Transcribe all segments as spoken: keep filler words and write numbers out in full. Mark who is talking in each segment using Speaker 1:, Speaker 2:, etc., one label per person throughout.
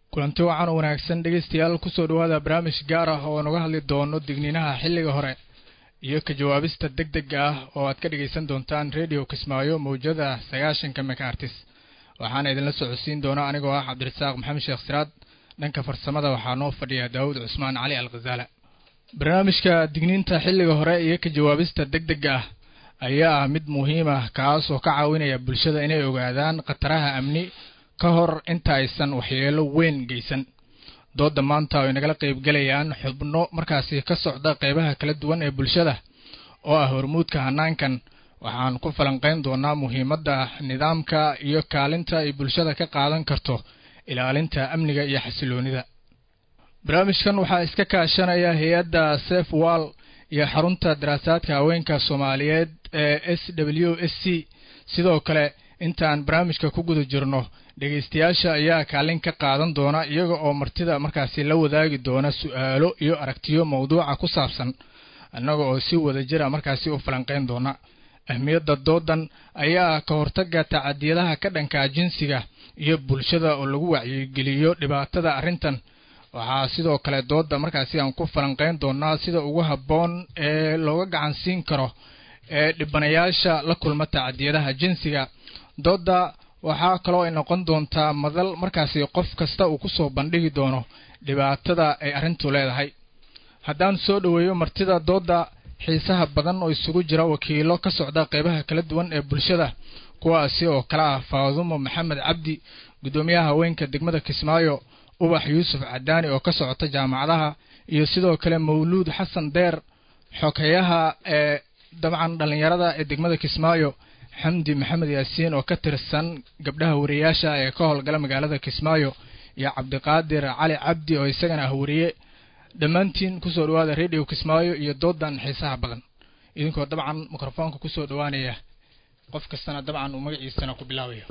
Speaker 1: kulanti wacan wanaagsan dhageystayaal ku soo dhawaada barnaamij gaar ah oo naga hadli doono digniinaha xilliga hore iyo ka jawaabista degdega ah oo aad ka dhageysan doontaan radio Kismaayo mowjada sagaashan megahertz waxaan idin la socodsiin doonaa anigoo ah Cabdirasaaq Maxamed Sheekh Siraad dhanka farsamada waxaa noo fadhiya Daawud Cusmaan Cali Al-Ghazala barnaamijka digniinta xilliga hore iyo ka jawaabista degdega ah ayaa mid muhiim ah kaas oo ka caawinaya bulshada inay ogaadaan qataraha amni ka hor inta aysan waxyeelo weyn geysan dooda maanta ay nagala qayb galayaan xubno markaasi ka socda qaybaha kala duwan ee bulshada oo ah hormuudka hanaankan waxaan ku falanqeyn doonaa muhiimadda nidaamka iyo kaalinta ay bulshada ka qaadan karto ilaalinta amniga iyo xasiloonida barnaamijkan waxaa iska kaashanaya hay'adda Safe Wall iyo xarunta daraasaadka haweenka Soomaaliyeed ee S W S C sidoo kale intaan barnaamijka ku guda jirno dhageystayaasha ayaa kaalin ka qaadan doona iyaga oo martida markaasi la wadaagi doona su'aalo iyo aragtiyo mawduuca ku saabsan annaga oo si wada jira markaasi u falanqeyn doona ahmiyadda doodan ayaa ka hortagga tacadiyadaha ka dhanka jinsiga iyo bulshada oo lagu wacyigeliyo dhibaatada arrintan waxaa sidoo kale dooda markaasi aan ku falanqeyn doonaa sida ugu habboon ee looga gacan siin karo ee dhibanayaasha la kulma tacadiyadaha jinsiga dooda waxaa kaloo ay noqon doontaa madal markaasi qof kasta uu ku soo bandhigi doono dhibaatada ay arrintu leedahay haddaan soo dhaweeyo martida dooda xiisaha badan oo isugu jira wakiilo ka socda qaybaha kala duwan ee bulshada kuwaasi oo kala ah Faadumo Maxamed Cabdi gudoomiyaha haweenka degmada Kismaayo Ubax Yuusuf Cadaani oo ka socota jaamacadaha iyo sidoo kale Mawluud Xasan Deer xogeyaha ee dabcan dhalinyarada ee degmada Kismaayo Xamdi Maxamed Yaasiin oo ka tirsan gabdhaha wariyaasha ee ka howlgala magaalada Kismaayo iyo Cabdiqaadir Cali Cabdi oo isagana ah wariye dhamaantiin ku soo dhawaada radio Kismaayo iyo doodan xiisaha badan idinkoo dabcan mikrofoonka ku soo dhawaanaya qof kastana dabcan uu magaciisana ku bilaabayo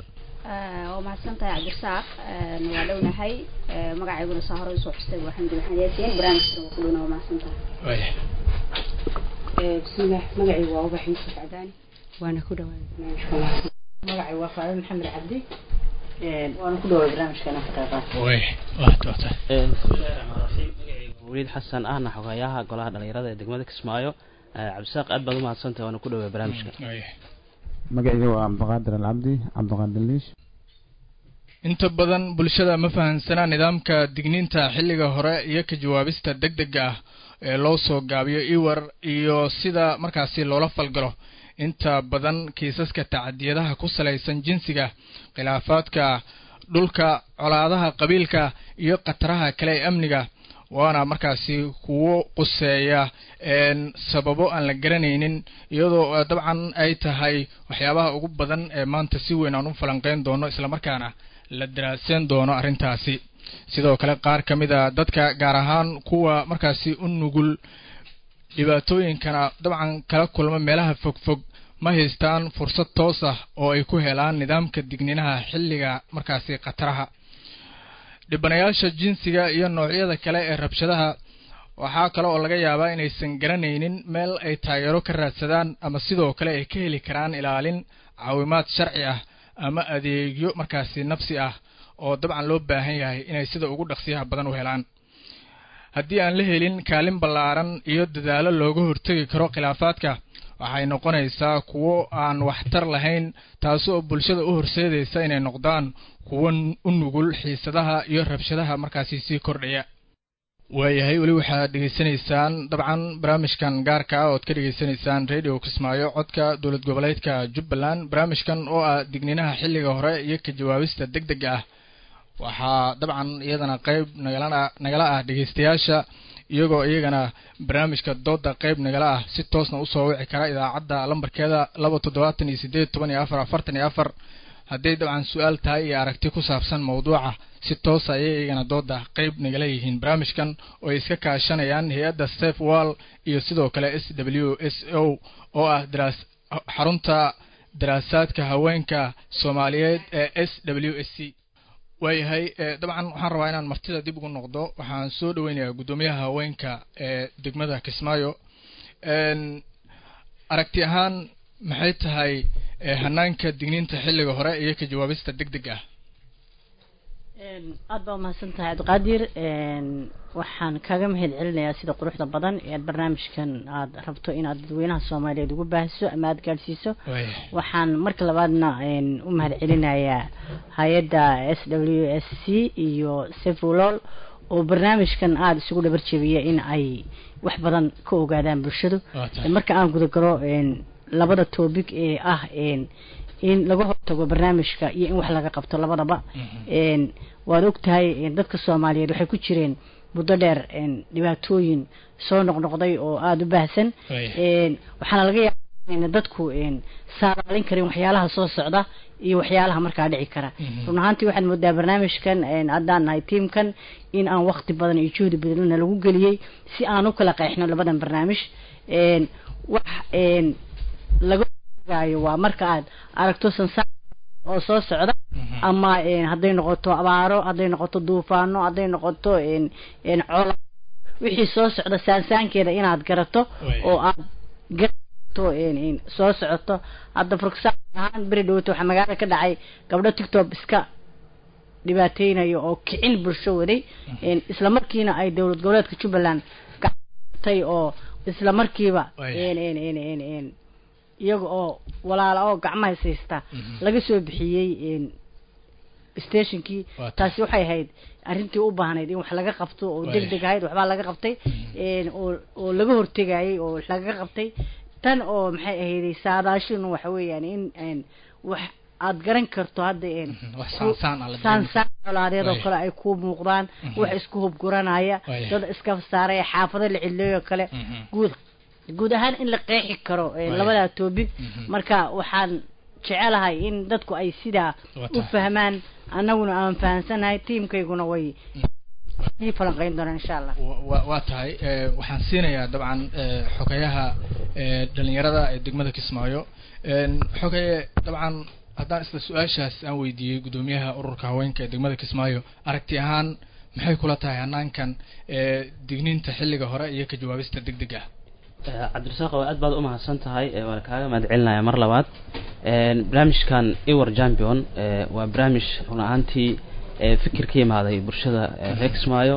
Speaker 2: oo ma santahay Cabdirasaaq waa dhownahay magacayguna soo hore soo xustay waxaan Xamdi Yaasiin barnaamijka ku dhunaa ma santahay ee bismillaah magacaygu waa Ubax Yuusuf Cadaani وانا كده
Speaker 3: magacay waa Faadumo Maxamed Cabdi ee waana ku dhawaad barnaamijkana ka qayb qaatay
Speaker 1: way waxa wata
Speaker 4: ee Waliid Xasan ahna xogayaha golaha dhalinyarada ee degmada Kismaayo Cabdisaaq aad baad u mahadsantahay waana ku dhawaad barnaamijka
Speaker 5: magacaygu waa Cabdiqaadir Al-Cabdi Cabdiqaadir Liish
Speaker 1: inta badan bulshada ma fahansana nidaamka digniinta xilliga hore iyo ka jawaabista degdega ah ee loo soo gaabiyo iwar iyo sida markaasi loola falgalo inta badan kiisaska tacadiyadaha ku salaysan jinsiga khilaafaadka dhulka colaadaha qabiilka iyo qataraha kale ee amniga waana markaasi kuwo quseeya een sababo aan la garanaynin iyadoo dabcan ay tahay waxyaabaha ugu badan ee maanta si weyn aan u falanqeyn doono isla markaana la daraasan doono arrintaasi sidoo kale qaar kamid ah dadka gaar ahaan kuwa markaasi u nugul dhibaatooyinkana dabcan kala kulma meelaha fogfog ma haystaan fursad toos ah oo ay ku helaan nidaamka digniinaha xilliga markaasi qataraha dhibanayaasha jinsiga iyo noocyada kale ee rabshadaha waxaa kale oo laga yaabaa inaysan garanaynin meel ay taageero ka raadsadaan ama sidoo kale ay ka heli karaan ilaalin caawimaad sharci ah ama adeegyo markaasi nafsi ah oo dabcan loo baahan yahay inay sida ugu dhaqsiyaha badan u helaan haddii aan la helin kaalin ballaaran iyo dadaalo looga hortagi karo khilaafaadka waxay noqonaysaa kuwo aan waxtar lahayn taasoo bulshada u horseedaysa inay noqdaan kuwo u nugul xiisadaha iyo rabshadaha markaasi sii kordhaya waayahay weli waxaad dhegaysanaysaan dabcan barnaamijkan gaarka ah ood ka dhegaysanaysaan radio Kismaayo codka dowlad goboleedka Jubbaland barnaamijkan oo ah digniinaha xilliga hore iyo ka jawaabista degdega ah waxaa dabcan iyadana qayb nagala nagala ah dhageystayaasha iyagoo iyagana barnaamijka dooda qayb nagala ah si toosna u soo wici kara idaacadda lambarkeeda laba toddobaatan iyo siddeed toban iyo afar afartan iyo afar hadday dabcan su'aal tahay iyo aragti ku saabsan mawduuca si toos ah ayay iyagana dooda qayb nagala yihiin barnaamijkan oo ay iska kaashanayaan hay'adda Safe Wall iyo sidoo kale S W S O oo ah daraas xarunta daraasaadka haweenka Soomaaliyeed ee S W S C waayahay dabcan waxaan rabaa inaan martida dib ugu noqdo waxaan soo dhaweynayaa gudoomiyaha haweenka ee degmada Kismaayo een aragti ahaan maxay tahay hanaanka digniinta xilliga hore iyo ka jawaabista degdega ah
Speaker 3: aad baa umahadsan tahay cabdiqaadir waxaan kaga mahad celinayaa sida quruxda badan ee aad barnaamijkan aad rabto inaad dadweynaha soomaaliyeed ugu baahiso ama aad gaadhsiiso waxaan marka labaadna u mahad celinayaa hay-adda s w s c iyo sefulol oo barnaamijkan aada isugu dhabar jebiya in ay wax badan ka ogaadaan bulshadu marka aan gudagalo labada topic ee ah in laga hortago barnaamijka iyo in wax laga qabto labadaba waad ogtahay dadka Soomaaliyeed waxay ku jireen muddo dheer dhibaatooyin soo noqnoqday oo aad u baahsan waxaana laga yaabaa in dadku saaraalin karin waxyaalaha soo socda iyo waxyaalaha markaa dhici kara run ahaantii waxaan moodaa barnaamijkan haddaan nahay tiimkan in aan waqti badan iyo juhdi badan lagu geliyay si aan u kala qeexno labadan barnaamij wax laga gaayo waa marka aad aragto sansa oo soo socda ama hadday noqoto abaaro hadday noqoto duufaano hadday noqoto in in col wixii soo socda saansaankeeda inaad garato oo aad garato in in soo socoto hadda fursa ahaan bari dhowto waxa magaalada ka dhacay gabdho TikTok iska dhibaateynayo oo kicin bulsho waday in isla markiina ay dawlad goboleedka Jubbaland gacantay oo isla markiiba in in in in in iyaga oo walaalo oo gacmaha haysta laga soo bixiyay in stationkii taasi waxay ahayd arintii u baahnayd in wax laga qabto oo degdeg ahayd waxba laga qabtay in oo laga hortagayay oo laga qabtay tan oo maxay ahayd saadaashin waxa weeyaan in wax aad garan karto hadda in
Speaker 1: wax saansaan ala
Speaker 3: saansaan walaadeedo kale ay ku muuqdaan wax isku hub guranaya dad iska saaray xaafado la cileeyo kale guud guud ahaan in la qeexi karo labada topic marka waxaan jecelahay in dadku ay sida u fahmaan anaguna aan fahansanahay teamkayguna way ii falanqeyn doonaan insha Allah
Speaker 1: waa tahay waxaan siinayaa dabcan xogayaha dhalinyarada ee degmada Kismaayo xogaye dabcan haddaan isla su-aashaas aan weydiiyey gudoomiyaha ururka haweenka ee degmada Kismaayo aragti ahaan maxay kula tahay hanaankan digniinta xilliga hore iyo ka jawaabista degdega
Speaker 4: cabdirasaaq aad baad u mahadsan tahay waan kaaga mahad celinayaa mar labaad barnaamijkan Iwar Champion waa barnaamij run ahaantii fikir ka yimaaday bulshada reer Kismaayo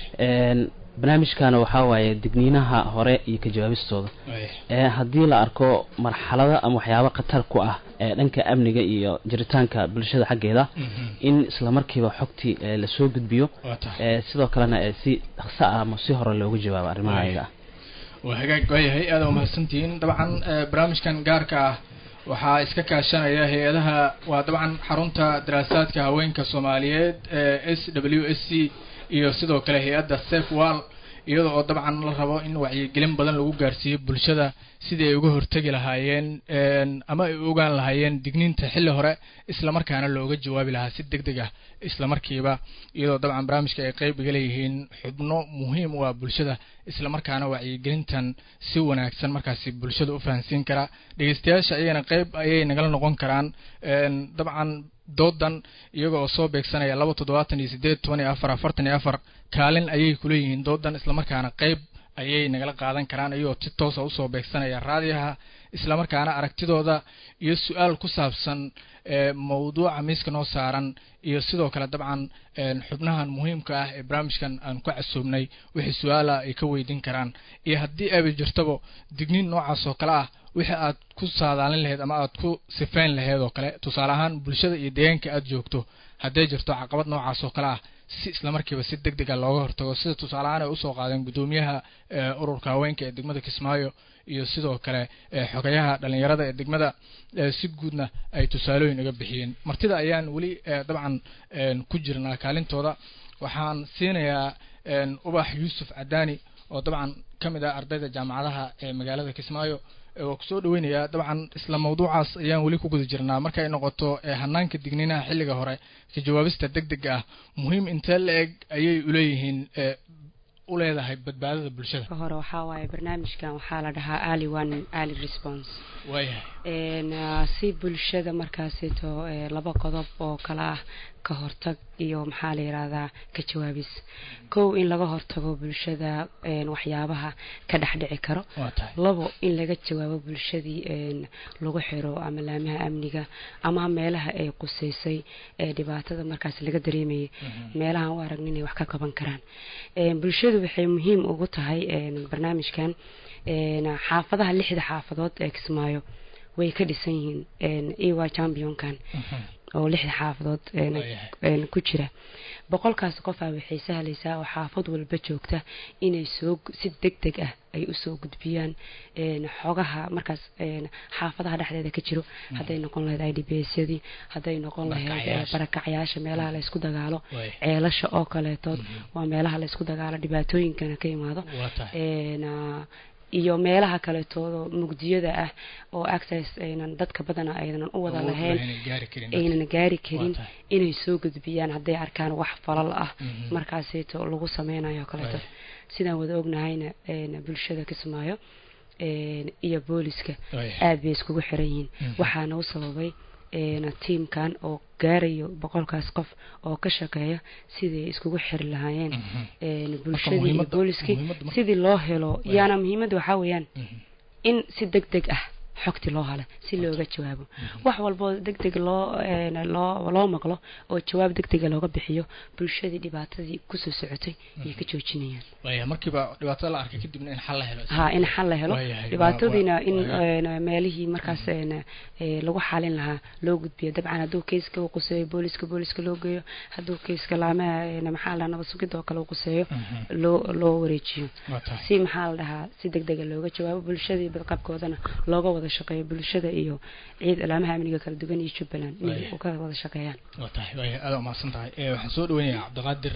Speaker 4: barnaamijkan waxa waaye digniinaha hore iyo ka jawaabistooda ee hadii la arko marxalada ama waxyaabo khatar ku ah ee dhanka amniga iyo jiritaanka bulshada xaggeeda in isla markiiba xogtii la soo gudbiyo sidoo kalena si dhaqso ah ama si hore loogu jawaabo arrimaha ayaga
Speaker 1: وهجاج جاي هي هذا ومحسنتين طبعا برامج كان جاركا وحا إسكا كاشانيا هي هذا وطبعا حرونتا دراسات كهوين كصوماليات إس دبليو إس سي يصيدوا كله هي هذا سيف وال يضع طبعا الربا إنه وعي قلم بدن لو جارسي بالشدة سيدي يجوه ارتجل هايين أما يوجان لهايين دقنين تحل هراء إسلام كان لو جد جواب لها ست دقيقة إسلام كيبا يضع طبعا برامج كيقيب جليهين حضنه مهم وبالشدة إسلام كان وعي قلنتن سونا أكثر مركز بالشدة وفانسين كرا دقيستياش أينا قيب أي نقل نقون كران طبعا doodan iyagoo soo beegsanaya laba toddobaatan iyo sideed toban iyo afar afartan iyo afar kaalin ayay ku leeyihiin doodan isla markaana qayb ayay nagala qaadan karaan ayuu si toos ah u soo beegsanaya raadiyaha isla markaana aragtidooda iyo su'aal ku saabsan ee mawduuca miiska noo saaran iyo sidoo kale dabcan xubnahan muhiimka ah ee barnaamijkan aan ku casuubnay wixii su'aala ay ka weydiin karaan iyo haddii ay jirtaba digniin noocaas oo kale ah wixii aad ku saadaalin lahayd ama aad ku sifeyn lahayd oo kale tusaale ahaan bulshada iyo deegaanka aad joogto hadday jirto caqabad noocaas oo kale ah si isla markiiba si degdeg ah looga hortago sida tusaale ahaan ay u soo qaadeen gudoomiyaha ururka haweenka ee degmada Kismaayo iyo sidoo kale xogayaha dhalinyarada ee degmada si guudna ay tusaalooyin uga bixiyeen martida ayaan wali dabcan ku jirnaa kaalintooda waxaan siinayaa ubax Yuusuf Cadaani oo dabcan kamid ah ardayda jaamacadaha ee magaalada Kismaayo oo ku soo dhaweynaya dabcan isla mawduucaas ayaan wali ku guda jirnaa marka ay noqoto hanaanka digniinaha xilliga hore ka jawaabista degdega ah muhiim inta la eg ayay u leeyihiin u leedahay badbaadada bulshada
Speaker 2: hore waxa waaye barnaamijkan waxa la dhahaa early one early response
Speaker 1: waayahay
Speaker 6: si bulshada markaasito laba qodob oo kala ah ka hortag iyo maxaa la yiraahdaa ka jawaabis kow in laga hortago bulshada waxyaabaha ka dhaxdhici karo labo in laga jawaabo bulshadii lagu xiro ama laamaha amniga ama meelaha ay quseysay ee dhibaatada markaas laga dareemayay meelaha aan u aragnin inay wax ka qaban karaan bulshadu waxay muhiim ugu tahay barnaamijkan xaafadaha lixda xaafadood ee Kismaayo way ka dhisan yihiin Ewa Championkan oo lixda xaafadood ku jira boqolkaas qof ah waxay sahlaysaa oo xaafad walba joogta inay soo si degdeg ah ay u soo gudbiyaan een xogaha markaas een xaafadaha dhexdeeda ka jiro haday noqon lahayd I D P S-yadii haday noqon lahayd barakacayaasha meelaha la isku dagaalo ceelasha oo kaleeto waa meelaha la isku dagaalo dhibaatooyinkana ka yimaado een iyo meelaha kale toodo mugdiyada ah oo access aynan dadka badana aynan u wada lahayn aynan gaari karin inay soo gudbiyaan haday arkaan wax falal ah markaasito lagu sameeyo kale sidaan wada ognahayna een bulshada Kismaayo een iyo booliska aad bay isku xiran yihiin waxaana u sababay een teamkan oo gaarayo boqolkaas qof oo ka shaqeeya sidii isku xir lahaayeen een bulshada iyo booliska sidii loo helo yaana muhiimad waxa weeyaan in si degdeg ah xogti loo helo si looga jawaabo wax walba degdeg loo loo loo maqlo oo jawaab degdeg looga bixiyo bulshada dhibaatadii ku soo socotay ay ka joojinayaan
Speaker 1: way markiiba dhibaatada la arkay kadibna in xal la helo
Speaker 6: ha in xal la helo dhibaatadina in meelihii markaas lagu xalin lahaa loo gudbiyo dabcan haduu kayska uu quseeyo booliska booliska loo geeyo haduu kayska laamaha maxaa la nabad sugid oo kale uu quseeyo loo loo wareejiyo si maxaa la dhahaa si degdeg looga jawaabo bulshada badqabkoodana looga wada shaqeeyo bulshada iyo ciid alaamaha amniga kala duwan iyo Jubbaland inay u kala wada shaqeeyaan
Speaker 1: watahay way aad u maasantahay ee waxaan soo dhaweynayaa Cabdiqaadir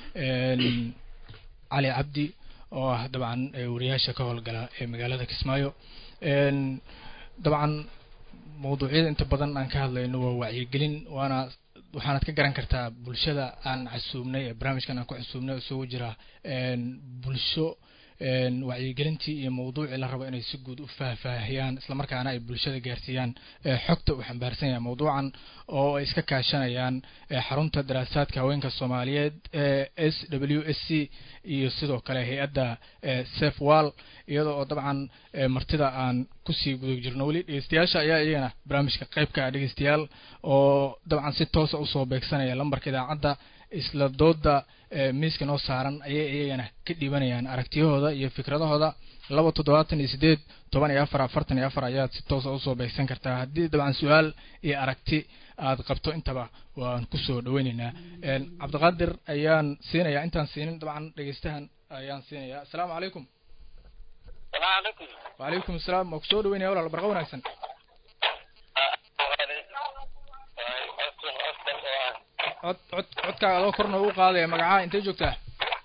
Speaker 1: een Ali Abdi oo ah dabcan wariyaasha ka howlgala ee magaalada Kismaayo een dabcan mowduucyada inta badan aan ka hadlayno waa wacyigelin waana waxaanad ka garan kartaa bulshada aan casuumnay ee barnaamijkan aan ku casuumnay soo jira een bulsho een wacyigelintii iyo mowduuci la rabo inay si guud u faahfaahiyaan isla markaana ay bulshada gaarsiiyaan xogta uu xambaarsan yahay mowduucan oo ay iska kaashanayaan xarunta daraasaadka haweenka Soomaaliyeed ee S W S C iyo sidoo kale hay'adda Safe Wall iyadoo oo dabcan martida aan ku sii gudo jirno wali dhageystayaasha ayaa iyana barnaamijka qaybka dhageystayaal oo dabcan si toos ah u soo beegsanaya lambarka idaacadda isla dooda miiska noo saaran ayay iyagana ka dhibanayaan aragtiyahooda iyo fikradahooda laba toddobaatan iyo sideed toban iyo afar afartan iyo afar ayaad si toos ah u soo beegsan kartaa haddii dabcan su'aal iyo aragti aad qabto intaba waan ku soo dhaweynaynaa een Cabdiqaadir ayaan siinayaa intaan siinin dabcan dhageystahan ayaan siinayaa assalaamu calaykum
Speaker 7: assalaamu calaykum
Speaker 1: wa calaykum assalaam ma ku soo dhaweynayaa walaal barqa wanaagsan cod cod codkaaga adoo korna ugu qaadaya magaca intee joogtaa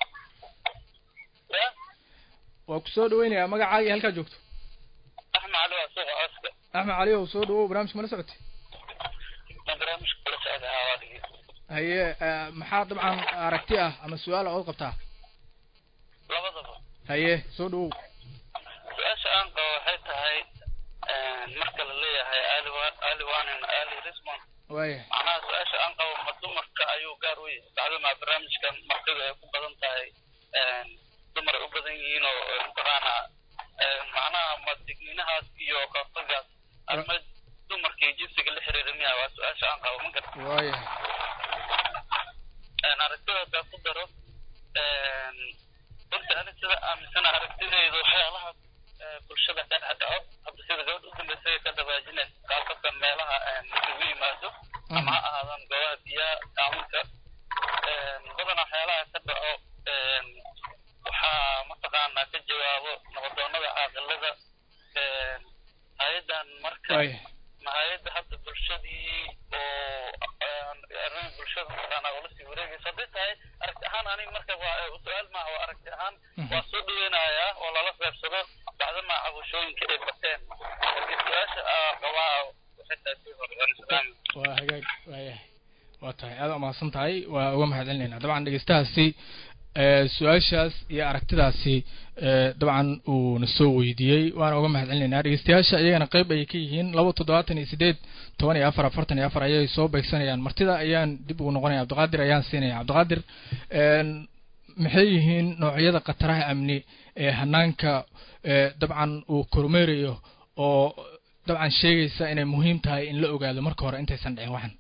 Speaker 1: waa ku soo dhaweynayaa magacaaga halkaa joogto
Speaker 7: Axmed Cali waa soo codka
Speaker 1: Axmed Cali oo soo dhawow barnaamijka ma la socotay
Speaker 7: barnaamijka la socda hawadii
Speaker 1: haye maxaa dabcan aragti ah ama su'aal oo qabtaa
Speaker 7: labadaba
Speaker 1: haye soo dhawow
Speaker 7: su'aasha aan qabo waxay tahay marka la leeyahay ali ali waanan ali risman
Speaker 1: way
Speaker 7: ana su'aasha aan qabo ma dumarka ayuu gaar u yahay tacliima barnaamijkan markay ay ku badan tahay een dumar u badan yihiin oo qaraana een macnaha ma digniinahaas iyo qortagaas ama dumarkii jinsiga la xiriirinayaa waa su'aasha aan qabo ma garto
Speaker 1: way
Speaker 7: een aragtida ku daro een dadka aan sida aaminsan aragtidayda waxyaalaha bulshada ka dhaco hadda sida gabadh u dambeysay ka dabaajinay qaabka meelaha aan ugu yimaado ama aadan goobaha biyaha taamunka een badan waxyaalaha ka dhaco een waxaa mataqaanaa ka jawaabo nabadoonnada caaqilada een hay'adan marka hay'adda hadda bulshadii oo arrin bulshada mataqaanaa oo la sii wareegaysa hadday tahay aragti ahaan aniga marka waa su'aal maaha waa aragti ahaan waa soo dhaweynayaa oo lala qaybsado bacdama cabashooyinka ay bateen marka su'aasha qabaa waxay tahay
Speaker 1: waa hagaag waayahay waa tahay aad u mahadsan tahay waa uga mahadcelinaynaa dabcan dhegeystahaasi su-aashaas iyo aragtidaasi dabcan uu na soo weydiiyey waana uga mahadcelinaynaa dhegeystayaasha iyagana qayb ayay ka yihiin laba toddobaatan iyo sideed toban iyo afar afartan iyo afar ayay soo beegsanayaan martida ayaan dib ugu noqonaya cabdiqaadir ayaan siinaya cabdiqaadir maxay yihiin noocyada khataraha amni ee hanaanka dabcan uu kormeerayo oo dabcan sheegaysa inay muhiim tahay in la ogaado marka hore intaysan dhicin waxan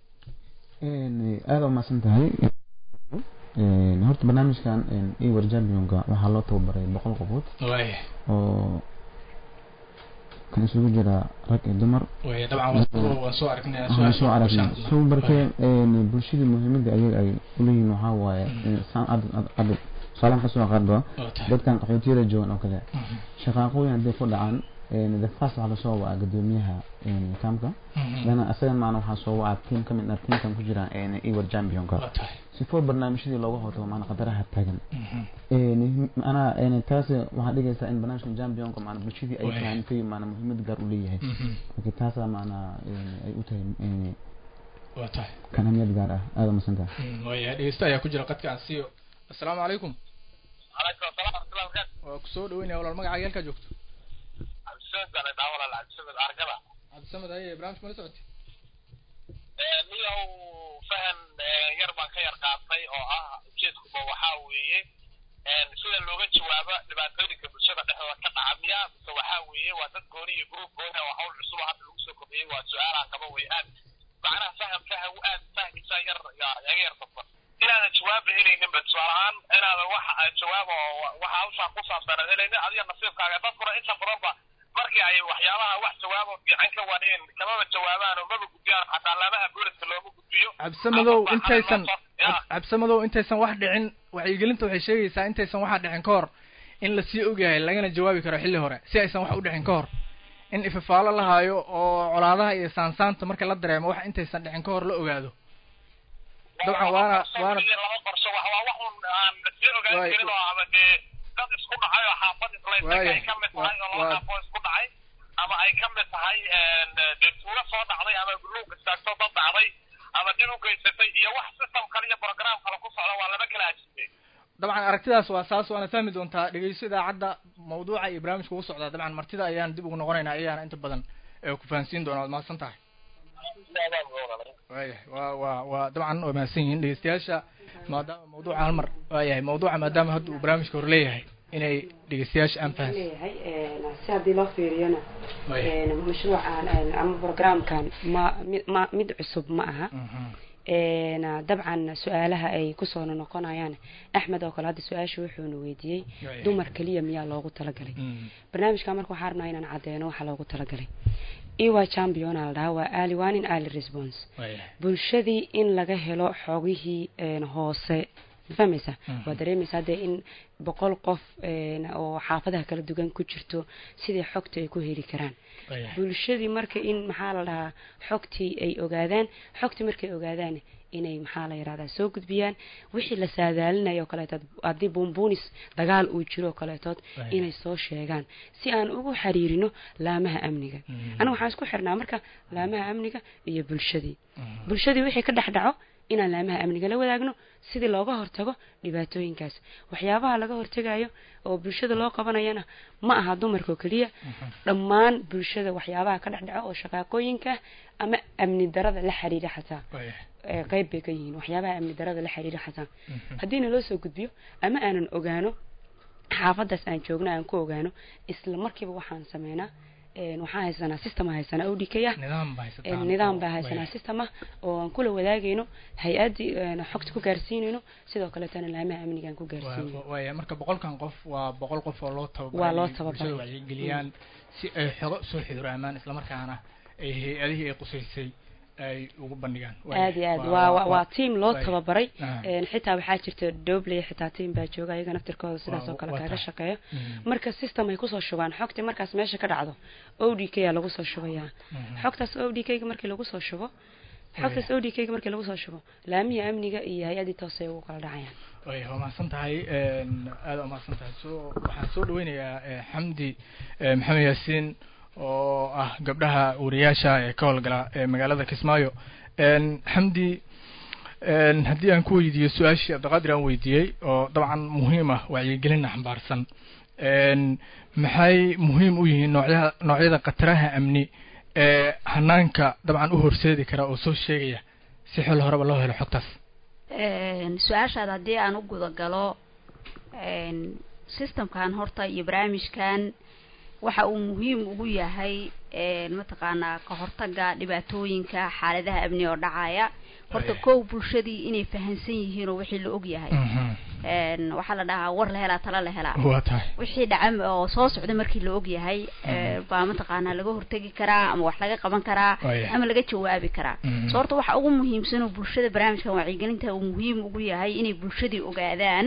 Speaker 5: aada u mahadsan tahay horta barnaamijkan iwar championka waxaa loo tababaray boqol qofood oo kan isugu jira rag iyo dumar
Speaker 1: waan soo aragnay
Speaker 5: soo aragnay soo barkee bulshada muhiimada ayaga ay u leeyihiin waxaa waaye saan ad salaam ka soo qaadba dadkan qaxootiyada joogan oo kale shaqaaqooyin hadday ku dhacaan the first waxa lasoo waa gudoomiyaha kaamka dana asaga maana waxaa soo waa team ka mid ah teamkan ku jira iwar championka si for barnaamijyadii looga hortago maana qadaraha taagan ana ana taas waxa dhigaysa in barnaamijka championka maana bulshadii ay fahamtay maana muhiimad gaar u leeyahay marka taas maana ay u tahay
Speaker 1: waa tahay
Speaker 5: kana mid gaar ah aad ma santa
Speaker 1: way dhigeysta ayaa ku jira qadka aan siiyo assalaamu calaykum
Speaker 7: calaykum asalaam warahmatullahi wabarakatuh
Speaker 1: waa ku soo dhaweynaya walaal magacaaga halka joogto
Speaker 7: cabdisamed baan dhaawaa walaal cabdisamed argada
Speaker 1: cabdisamed haye barnaamijka ma la socotay
Speaker 7: niyow fahan yar baan ka yar qaatay oo ah ujeedkuba waxaa weeye sida looga jawaabo dhibaatooyinka bulshada dhexdooda ka dhaca miyaa mise waxaa weeye waa dad gooni iyo gruub gooni oo hawl cusub hadda lagu soo kordhiyey waa su-aalaha qaba wey aad macnaha faham faham aad fahmaysaa yar yaga yar dadban inaadan jawaaba helayninba tusaale ahaan inaadan waxa jawaab oo waxa hawshaa ku saabsan aad helaynin adiga nasiibkaaga dadkuna inta badanba markii ay waxyaabaha wax jawaabo fiican ka wadeen kamaba jawaabaan oo maba gudbiyaan xataa laamaha booliska looma gudbiyo
Speaker 1: cabsamadow intaysan cabsamadow intaysan wax dhicin wacyigelinta waxay sheegaysaa intaysan waxa dhicin ka hor in la sii ogyahay lagana jawaabi karo xilli hore si aysan wax u dhicin ka hor in ifafaalo la haayo oo colaadaha iyo saansaanta marka la dareemo wax intaysan dhicin ka hor la ogaado dabcan waana waana
Speaker 7: laba qorsho wax waa wax aan sii ogaan karin oo ama dee dad isku dhacay oo xaafad islaysan ay ka mid tahay oo laba xaafad isku dhacay ama ay ka mid tahay dee tuulo soo dhacday ama guluug istaagto dad dhacday ama dib u geysatay iyo wax system kale iyo program kale ku socda waa laba kala ajisay
Speaker 1: dabcan aragtidaas waa saas waana fahmi doontaa dhegeyso idaacadda mawduuca iyo barnaamijka ugu socdaa dabcan martida ayaan dib ugu noqonaynaa ayaana inta badan ee ku fahansiin doonaa waad mahadsan tahay waaya waa waa waa dabcan waa mahadsan yihiin dhegeystayaasha maadaama mawduuca hal mar waayahay mawduuca maadaama hadda uu barnaamijka hor leeyahay inay dhegeystayaasha aan fahansan
Speaker 6: leeyahay si haddii loo fiiriyona mashruucan ama programkan ma ma mid cusub ma aha dabcan su-aalaha ay kusoo noqonayaan axmed oo kale hadda su-aasha wuxuuna weydiiyey dumar keliya miyaa loogu talagalay barnaamijka marka waxaa rabnaa inaan cadeyno waxa loogu talagalay iwa champion la dhahaa waa early warning early response bulshadii in laga helo xogihii hoose fahmaysa waa dareemaysaa dee in boqol qof oo xaafadaha kala duwan ku jirto sidii xogta ay ku heli karaan bulshadii marka in maxaa la dhahaa xogtii ay ogaadaan xogtii markay ogaadaan inay maxaa la yiraahdaa soo gudbiyaan wixii la saadaalinayo kaleeto haddii buunbuunis dagaal uu jiro kaleetood inay soo sheegaan si aan ugu xiriirino laamaha amniga aniga waxaan isku xirnaa marka laamaha amniga iyo bulshadii bulshadii wixii ka dhex dhaco inaan laamaha amniga la wadaagno sidii looga hortago dhibaatooyinkaas waxyaabaha laga hortagayo oo bulshada loo qabanayana ma aha dumarka oo keliya dhammaan bulshada waxyaabaha ka dhex dhaco oo shaqaaqooyinka ama amni darada la xiriira xataa qayb bay ka yihiin waxyaabaha amni darada la xiriira xataa haddiina loo soo gudbiyo ama aanan ogaano xaafadaas aan joogno aan ku ogaano isla markiiba waxaan sameynaa waxaan haysanaa system haysanaa O D K ah nidaam baa haysanaa system ah oo aan kula wadaagayno hay-adii xogta ku gaarsiinayno sidoo kale tan laamaha amniga aan ku gaarsiinayno
Speaker 1: waaya marka boqolkan qof waa boqol qof oo loo tababaray
Speaker 6: waa loo tababaray
Speaker 1: wacyigeliyaan si ay xogo soo xidhuraamaan isla markaana ay hay-adihii ay qusaysay ay ugu bandhigaan
Speaker 6: aad iyo aad waa waa team loo tababaray xitaa waxaa jirta Dobley xitaa team baa jooga ayaga naftirkooda sidaas oo kale kaaga shaqeeya marka system ay ku soo shubaan xogtii markaas meesha ka dhacdo O D K ayaa lagu soo shubayaa xogtaas O D K markii lagu soo shubo xogtaas O D K markii lagu soo shubo laamiga amniga iyo hay-adii toos ay ugu kala dhacayaan
Speaker 1: way waa mahadsan tahay aad waa mahadsan tahay soo waxaan soo dhaweynayaa Xamdi Maxamed Yaasiin oo ah gabdhaha wariyaasha ee ka howlgala ee magaalada Kismaayo xamdi haddii aan ku weydiiyo su-aashii cabdiqaadir aan weydiiyey oo dabcan muhiim ah wacyigelina xambaarsan maxay muhiim u yihiin noocyada noocyada khataraha amni ee hanaanka dabcan u horseedi kara oo soo sheegaya si xil horeba loo helo xogtaas
Speaker 2: su-aashaada haddii aan u guda galo systemkan horta iyo barnaamijkan waxa uu muhiim ugu yahay mataqaanaa ka hortaga dhibaatooyinka xaaladaha amni oo dhacaya horta kow bulshadii inay fahansan yihiin oo wixii la og yahay waxaa la dhahaa war la helaa tala la helaa wixii dhaca oo soo socda markii la og yahay baa mataqaanaa laga hortagi karaa ama wax laga qaban karaa ama laga jawaabi karaa soo horta waxa ugu muhiimsan oo bulshada barnaamijkan wacyigelinta uu muhiim ugu yahay inay bulshadii ogaadaan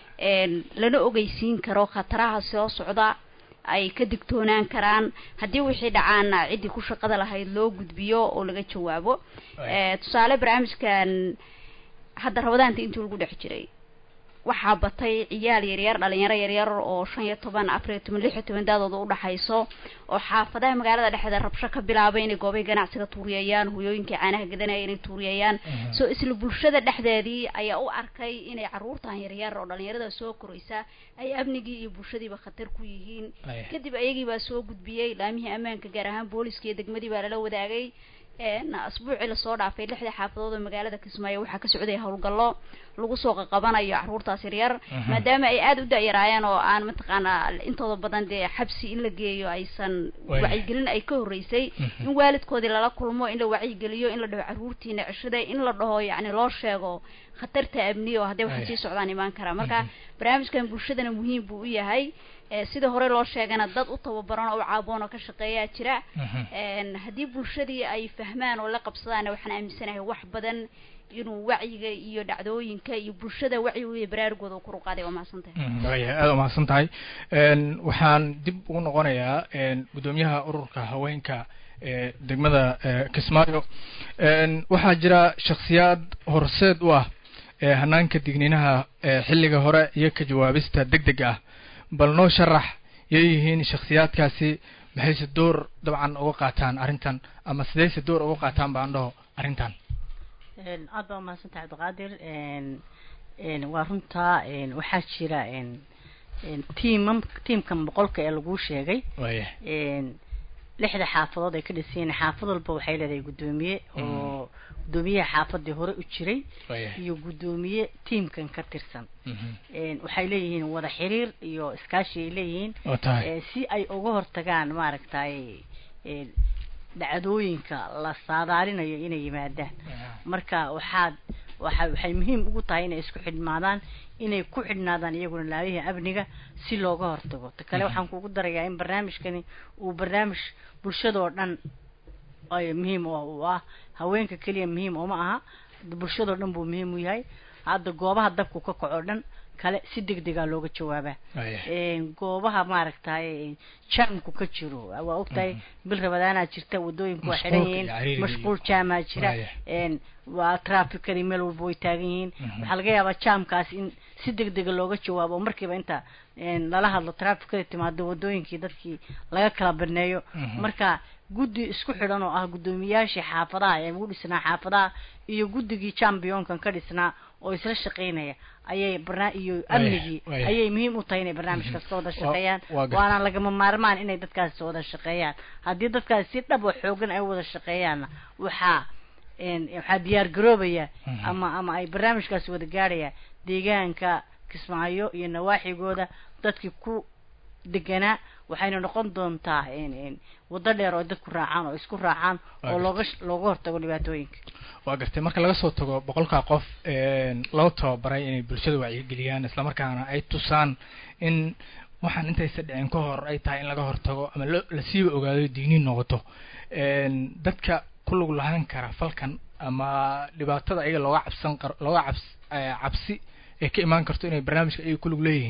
Speaker 2: lana ogeysiin karo khataraha soo socda ay ka digtoonaan karaan haddii wixii dhacaana ciddii ku shaqada lahayd loo gudbiyo oo laga jawaabo tusaale barnaamijkan hadda rabadaanta intii lagu dhex jiray waxaa batay ciyaal yaryar dhalinyaro yaryar oo shan iyo toban afar iyo toban lix iyo toban daadooda u dhaxayso oo xaafadaha magaalada dhexdeeda rabsho ka bilaabay inay goobay ganacsiga tuuriyayaan hooyooyinkii caanaha gadanaya inay tuuriyayaan soo isla bulshada dhexdeedii ayaa u arkay inay caruurtan yaryar oo dhalinyarada soo koraysa ay amnigii iyo bulshadiiba khatar ku yihiin kadib ayagii baa soo gudbiyey laamihii ammaanka gaar ahaan booliska iyo degmadii baa lala wadaagay asbuucii lasoo dhaafay lixda xaafadood oo magaalada Kismaayo waxaa ka socday howlgallo lagu soo qabanayo caruurtaas yaryar maadaama ay aad u daayiraayeen oo aan mataqaanaa intooda badan dee xabsi in la geeyo aysan wacyigelin ay ka horeysay in waalidkoodii lala kulmo in la wacyigeliyo in la dhaho caruurtiina cishada in la dhaho yacni loo sheego khatarta amni oo hadday wax sii socdaan imaan kara marka barnaamijkan bulshadana muhiim buu u yahay sida hore loo sheegana dad u tababaran oo caaboon oo ka shaqeeya jira haddii bulshadii ay fahmaan oo la qabsadaan waxaan aaminsanahay wax badan inuu wacyiga iyo dhacdooyinka iyo bulshada wacyiga iyo baraarugooda ku ruqaaday oo maasantahay
Speaker 1: aad u maasantahay waxaan dib ugu noqonayaa gudoomiyaha ururka haweenka ee degmada Kismaayo waxaa jira shakhsiyaad horseed u ah hanaanka digniinaha xilliga hore iyo ka jawaabista degdega ah bal noo sharax yayihiin shakhsiyaadkaasi maxayse door dabcan uga qaataan arrintan ama sidayse door uga qaataan baan dhaho arrintan
Speaker 3: aad baa mahadsantahay cabdiqaadir waa runtaa waxaa jira tiimam tiimkan boqolka ee lagu sheegay lixda xaafadood ay ka dhiseen xaafad walba waxay leedahay gudoomiye oo gudoomiyaha xaafadii hore u jiray iyo gudoomiye tiimkan ka tirsan waxay leeyihiin wada xiriir iyo iskaashi ay leeyihiin si ay uga hortagaan maaragtay dhacdooyinka la saadaalinayo inay yimaadaan marka waxaad waxay muhiim ugu tahay inay isku xidhmaadaan inay ku xidhnaadaan iyaguna laalihi amniga si looga hortago ta kale waxaan kugu darayaa in barnaamijkani uu barnaamij bulshada oo dhan ay muhiim u ah haweenka kaliya muhiim uma aha bulshada oo dhan buu muhiim u yahay hadda goobaha dabku ka kaco dhan kale si degdeg ah looga jawaabaa ee goobaha maaragtay jaamku ka jiro waa ogtahay bil rabadaana jirta wadooyinku waa xiran yihiin mashquul jaama jira een waa trafficadi meel walba way taagan yihiin waxaa laga yaabaa jaamkaas in si degdeg looga jawaabo markiiba inta een lala hadlo trafficada timaado wadooyinkii dadkii laga kala baneeyo marka guddi isku xidhan oo ah gudoomiyaasha xaafadaha ee ugu dhisnaa xaafadaha iyo guddigii championkan ka dhisnaa oo isla shaqeynaya ayay barnaamij iyo amnigi ayay muhiim u tahay inay barnaamijkaas ka wada shaqeeyaan waana lagama maarmaan inay dadkaas wada shaqeeyaan haddii dadkaas si dhab oo xoogan ay wada shaqeeyaan waxa een waxa diyaar garoobaya ama ama ay barnaamijkaas wada gaaraya deegaanka Kismaayo iyo nawaaxigooda dadkii ku deganaa waxayna noqon doontaa in in wada dheer oo dadku raacaan oo isku raacaan oo looga looga hortago dhibaatooyinka
Speaker 1: waa gartay marka laga soo tago boqolka qof ee loo tababaray inay bulshada wacyigeliyaan isla markaana ay tusaan in waxaan intaysa dhicin ka hor ay tahay in laga hortago ama la siiba ogaado diiniin noqoto een dadka ku lug lahaan kara falkan ama dhibaatada ayaga looga cabsan looga cabs cabsi ee ka imaan karto inay barnaamijka ay ku lug leeyihiin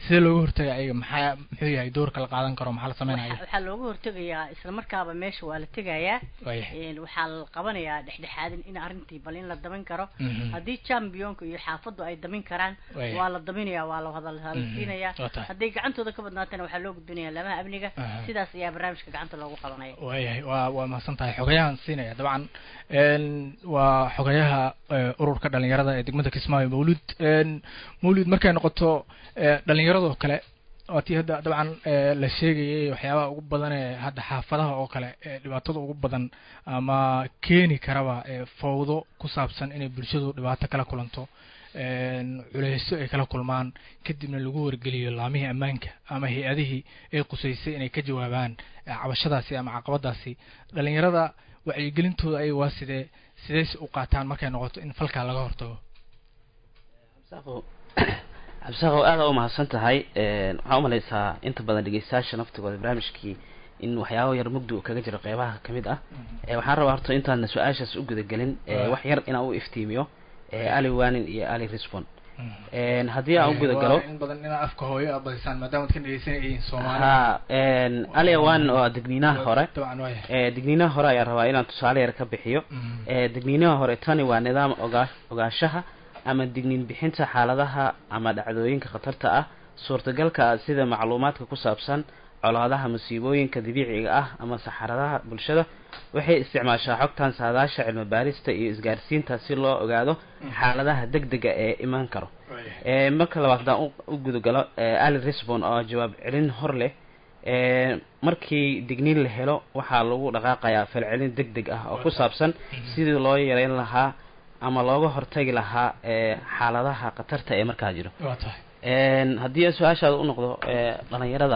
Speaker 1: sidee looga hortagaya ayaga maxaa muxuu yahay doorka la qaadan karo maxaa la sameynaya
Speaker 3: waxaa looga hortagayaa isla markaaba meesha waa la tegayaa waxaa la qabanayaa dhexdhexaadin in arrintii bal in la damin karo haddii championka iyo xaafaddu ay damin karaan waa la daminayaa waa la hadalsiinayaa hadday gacantooda ka badnaatana waxaa loo gudbinayaa lamaha amniga sidaas ayaa barnaamijka gacanta loogu qabanaya
Speaker 1: waayahay waa waa mahadsan tahay xogayahan siinaya dabcan waa xogayaha ururka dhalinyarada ee degmada Kismaayo Mawlud Mawlud markay noqoto dhalinyarada kale waatii hadda dabcan la sheegayay waxyaabaha ugu badan ee hadda xaafadaha oo kale dhibaatada ugu badan ama keeni karaba fawdo ku saabsan inay bulshadu dhibaato kala kulanto culayso ay kala kulmaan kadibna lagu wargeliyo laamihii ammaanka ama hay-adihii ay qusaysay inay ka jawaabaan cabashadaasi ama caqabadaasi dhalinyarada wacyigelintooda ay waa sidee sidees u qaataan markay noqoto in falka laga hortago
Speaker 4: absaaqo aad u mahadsan tahay waxaan u malaysaa inta badan dhegeystayaasha naftigooda barnaamijkii in waxyaabo yar mugdi kaga jiro qeybaha kamid ah waxaan rabaa horta intaan su-aashaas u gudagelin wax yar inaan u iftiimiyo ali wanin iyo ali respond haddii aan u guda galo
Speaker 1: in badan inaa afka hooyo aad badisaan maadaama ad ka dhegeysanayeen Soomaali
Speaker 4: ha ali wanin oo digniinaha hore digniinaha hore ayaan rabaa inaan tusaale yar ka bixiyo digniinaha hore tani waa nidaam ogaanshaha ama digniin bixinta xaaladaha ama dhacdooyinka khatarta ah suurtagalka ah sida macluumaadka ku saabsan colaadaha masiibooyinka dabiiciga ah ama saxaradaha bulshada waxay isticmaashaa xogtan saadaasha cilmi baarista iyo isgaarsiinta si loo ogaado xaaladaha degdega ee iman karo ee marka labaad daan u gudagalo ali respond oo jawaab celin hor leh ee markii digniin la helo waxaa lagu dhaqaaqayaa falcelin degdeg ah oo ku saabsan sidii loo yareyn lahaa ama looga hortagi lahaa ee xaaladaha khatarta ee markaa jiro een haddii su-aashaada u noqdo ee dhalinyarada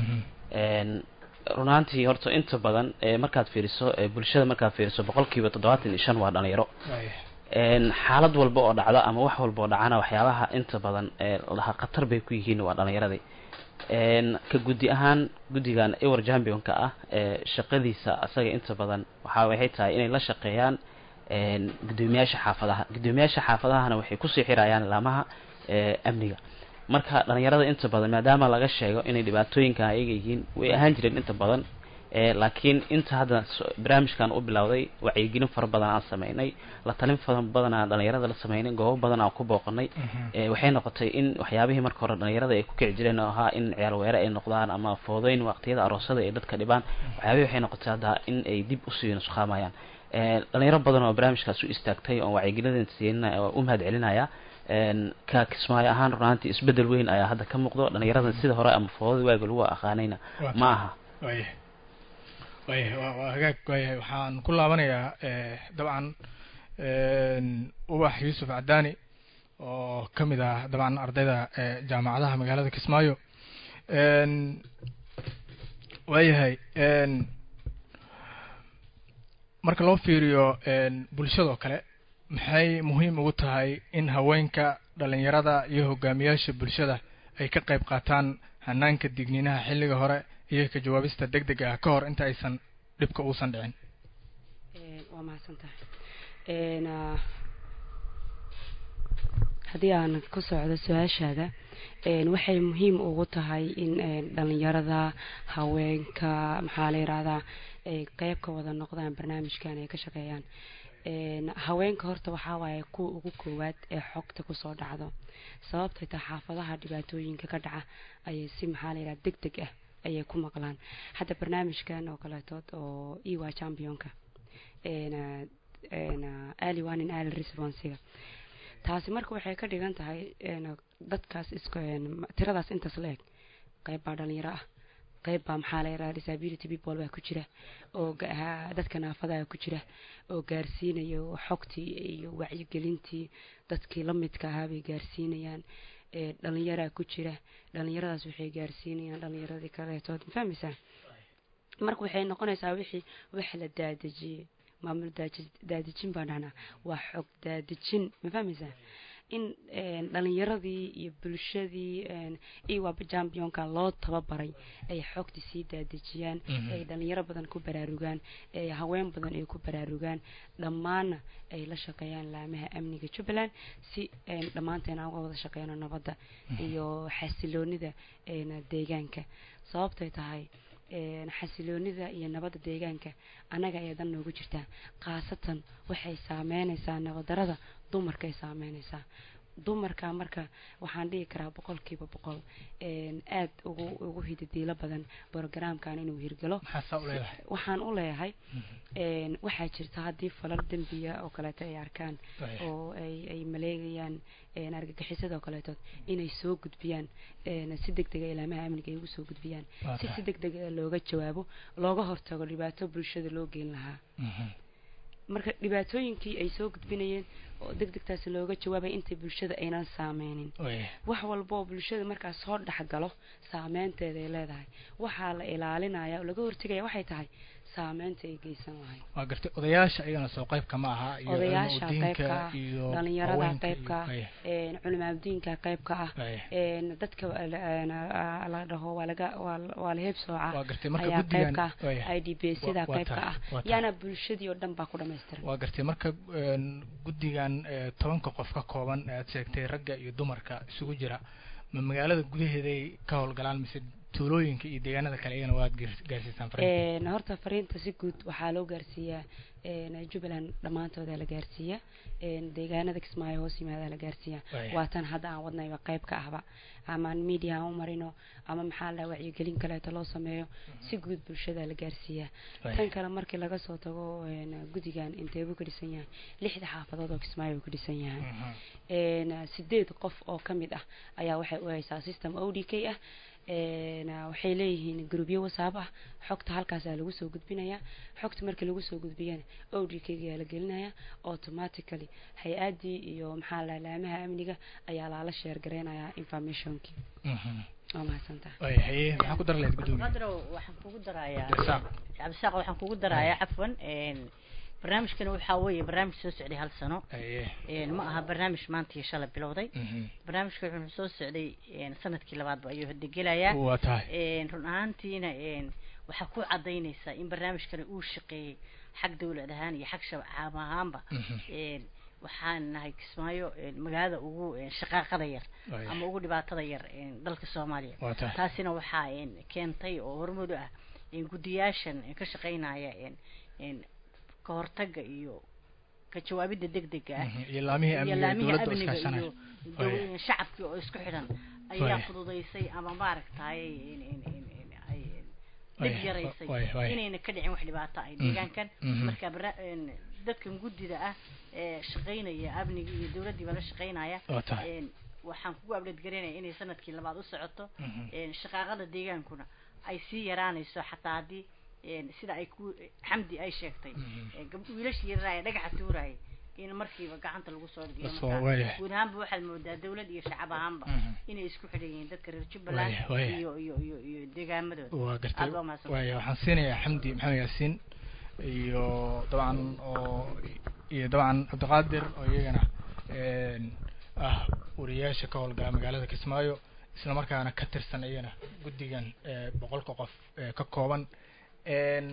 Speaker 4: een runaantii horta inta badan ee markaad fiiriso ee bulshada markaad fiiriso boqolkiiba toddobaatan iyo shan waa dhalinyaro een xaalad walba oo dhacda ama wax walba oo dhacana waxyaabaha inta badan ee laha khatar bay ku yihiin waa dhalinyarada een ka gudi ahaan gudigan Ewer Championka ah ee shaqadiisa asaga inta badan waxa waxay tahay inay la shaqeeyaan een gudoomiyaasha xaafadaha gudoomiyaasha xaafadahana waxay ku sii xirayaan laamaha ee amniga marka dhalinyarada inta badan maadaama laga sheego inay dhibaatooyinka ay yihiin way ahaan jireen inta badan ee laakiin inta hadda barnaamijkan u bilowday wacyigelin fara badan aan sameynay la talin fara badan aan dhalinyarada la sameynay goobo badan aan ku booqanay ee waxay noqotay in waxyaabihii marka hore dhalinyarada ay ku kici jireen oo ahaa in ciyaar weerar ay noqdaan ama foodeyn waqtiyada aroosada ee dadka dhibaan waxyaabihii waxay noqotay hadda in ay dib u sii nusqaamayaan ee dhalinyaro badan oo barnaamijkaas u istaagtay oo wacyigelin siinay oo u mahad celinaya een ka Kismaayo ahaan runtii isbedel weyn ayaa hadda ka muuqdo dhalinyarada sida hore ama foodada waaga lagu aqaanayna ma aha
Speaker 1: way way waa hagaag way waxaan ku laabanayaa ee dabcan een Ubax Yuusuf Cadaani oo kamid ah dabcan ardayda ee jaamacadaha magaalada Kismaayo een way een marka loo fiiriyo een bulshada kale maxay muhiim ugu tahay in haweenka dhalinyarada iyo hogaamiyaasha bulshada ay ka qayb qaataan hanaanka digniinaha xilliga hore iyo ka jawaabista degdega ah ka hor inta aysan dhibka uusan dhicin
Speaker 6: ee waa mahadsantahay een haddii aan ku socdo su-aashaada een waxay muhiim ugu tahay in dhalinyarada haweenka maxaa la yiraahdaa ay qayb ka wada noqdaan barnaamijkan ay ka shaqeeyaan een haweenka horta waxaa waaye kuwa ugu koowaad ee xogta kusoo dhacdo sababtay tahay xaafadaha dhibaatooyinka ka dhaca ayay si maxaa la yiraahdaa degdeg ah ayay ku maqlaan hadda barnaamijkan oo kaleeto oo Ewer Championka een een ali wanin ali responsiga taasi marka waxay ka dhigan tahay een dadkaas isku tiradaas intaas leeg qayb baa dhalinyaro ah qayb baa maxaa la yiraahdaa disability people baa ku jira oo dadka naafada ku jira oo gaarsiinayo xogtii iyo wacyigelintii dadkii la midka ahaa bay gaarsiinayaan ee dhalinyaro ku jira dhalinyaradaas waxay gaarsiinayaan dhalinyaradii kale tood fahmaysaa marka waxay noqonaysaa wixii wax la daadajiyay maamul daadajin baan dhahna waa xog daadajin ma fahmaysaa in dhalinyaradii iyo bulshadii iwab championka loo tababaray ay xogta sii daadejiyaan ay dhalinyaro badan ku baraarugaan ay haween badan ay ku baraarugaan dhammaanna ay la shaqeeyaan laamaha amniga Jubbaland si dhammaanteen aan uga wada shaqeyno nabadda iyo xasiloonida deegaanka sababtay tahay xasiloonida iyo nabadda deegaanka anaga ay dan noogu jirtaa qaasatan waxay saameynaysaa nabaddarada dumarka ay saameynaysaa dumarka marka waxaan dhihi karaa boqolkiiba boqol aad ugu ugu hidadiilo badan programkan inuu hirgalo waxaan u leeyahay waxaa jirta haddii falal dembiya oo kaleeto ay arkaan oo ay ay maleegayaan argagixisada oo kaleeto inay soo gudbiyaan si degdeg ah ilaamaha amniga ay ugu soo gudbiyaan si si degdeg ah looga jawaabo looga hortago dhibaato bulshada loo geyn lahaa marka dhibaatooyinkii ay soo gudbinayeen oo degdegtaas looga jawaabay inta bulshada aynan saameynin wax walba oo bulshada markaas soo dhaxgalo saameynteeda ay leedahay waxa la ilaalinaya oo laga hortagaya waxay tahay saameynta ay geysan lahayd
Speaker 1: waa gartay odayaasha ayagana soo qayb kama aha
Speaker 6: iyo odayaasha qaybka iyo dhalinyarada qaybka ee culimada diinka qaybka ah ee dadka la dhaho waa laga waa la heeb sooca
Speaker 1: waa gartay marka guddigan
Speaker 6: I D B sida qaybka ah yana bulshadii oo dhan baa ku dhameystiran
Speaker 1: waa gartay marka guddigan tobanka qof ka kooban aad sheegtay ragga iyo dumarka isugu jira ma magaalada gudaheeda ay ka howlgalaan mise tuulooyinka iyo deegaanada kale iyana waad gaarsiisaan
Speaker 6: fariinta ee horta fariinta si guud waxaa loo gaarsiiyaa ee Jubbaland dhamaantooda la gaarsiiyaa ee deegaanada Kismaayo hoos yimaada la gaarsiiyaa waa tan hadda aan wadnayba qayb ka ahba ama media u marino ama maxaa la wacyigelin kale loo sameeyo si guud bulshada la gaarsiiyaa tan kale markii laga soo tago gudigan intee uu ka dhisan yahay lixda xaafadood oo Kismaayo ku dhisan yahay ee sideed qof oo kamid ah ayaa waxay u haysaa system O D K ah ee waxay leeyihiin groupyo WhatsApp ah xogta halkaas lagu soo gudbinayaa xogta markii lagu soo gudbiyana O D K ga la gelinayaa automatically hay'adii iyo maxaa la laamaha amniga ayaa la share gareynayaa informationki ama santa
Speaker 1: ay hay waxa ku dar leed gudoomiye
Speaker 3: qadro waxaan kugu darayaa absaaq waxaan kugu darayaa afwan een barnaamijkan waxa weeye barnaamij soo socday hal sano ee ma aha barnaamij maanta shalay bilowday barnaamijku wuxuu soo socday sanadkii labaad ayuu hadgelayaa ee run ahaantiina ee waxa ku cadeynaysa in barnaamijkan uu shaqeeyay xaq dawlad ahaan iyo xaq shacab ahaanba ee waxaan nahay Kismaayo magaalada ugu shaqaaqada yar ama ugu dhibaatada yar ee dalka Soomaaliya taasina waxa ay keentay oo hormuud ah in gudiyaashan ka shaqeynaya in ka hortaga iyo ka jawaabida degdega ah
Speaker 1: iyo laamihii amniga dawladda iska shanay
Speaker 3: dawladda shacabka oo isku xiran ayaa fududeysay ama maaragtay in in in ay dib yaraysay inayna ka dhicin wax dhibaato ay deegaankan marka dadkan gudida ah ee shaqeynaya amniga iyo dawladda bala shaqeynaya een waxaan ku update gareynaa inay sanadkii labaad u socoto een shaqaaqada deegaankuna ay si yaraanayso xataa hadii een sida ay ku xamdi ay sheegtay wiilashii yaraa dhagaxa tuuray in markiiba gacanta lagu soo dhigo gudahanba waxa moodaa dawlad iyo shacab ahaanba inay isku xidhayeen dadka reer Jubbaland iyo iyo iyo iyo deegaamadooda
Speaker 1: waa gartay way waxaan siinayaa xamdi maxamed yaasiin iyo dabcan oo iyo dabcan Abdiqaadir oo iyagana een ah wariyaasha ka howlgala magaalada Kismaayo isla markaana ka tirsan iyana guddigan boqolka qof ka kooban een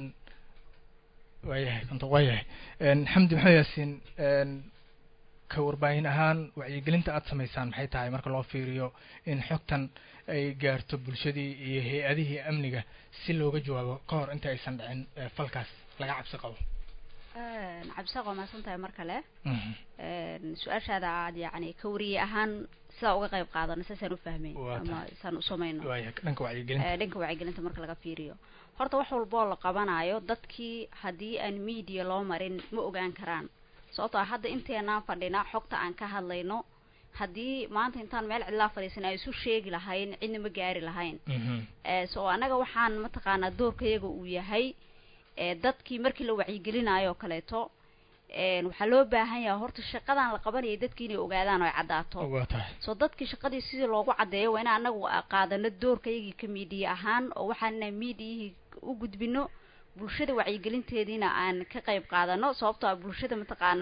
Speaker 1: wayahay inta wayahay een xamdi maxamed yaasiin een ka warbaahin ahaan wacyigelinta aad sameysaan maxay tahay marka loo fiiriyo in xogtan ay gaarto bulshadii iyo hay'adihii amniga si looga jawaabo ka hor inta aysan dhicin falkaas laga cabsi qabo
Speaker 2: een cabsi qabo ma santahay marka le een su'aashaada aad yaani ka wariye ahaan sida uga qayb qaadanay saan u fahmay ama saan u sameeyno
Speaker 1: wayahay dhanka wacyigelinta
Speaker 2: ee dhanka wacyigelinta marka laga fiiriyo horta wax walba la qabanayo dadkii hadii aan media loo marin ma ogaan karaan sababtoo hadda inteena fadhina xogta aan ka hadlayno hadii maanta intaan meel cid la fariisan ay isu sheegi lahayn cidna ma gaari lahayn ee soo anaga waxaan ma taqaana doorkayaga uu yahay ee dadkii markii la wacyigelinayo kaleeto een waxa loo baahan yahay horta shaqadan la qabanayo dadkii inay ogaadaan oo cadaato soo dadkii shaqadii sidii loogu cadeeyo waa in anagu qaadano doorkayagii ka media ahaan oo waxaan media u gudbino bulshada wacyigelinteedina aan ka qayb qaadano sababtoo ah bulshada ma taqaana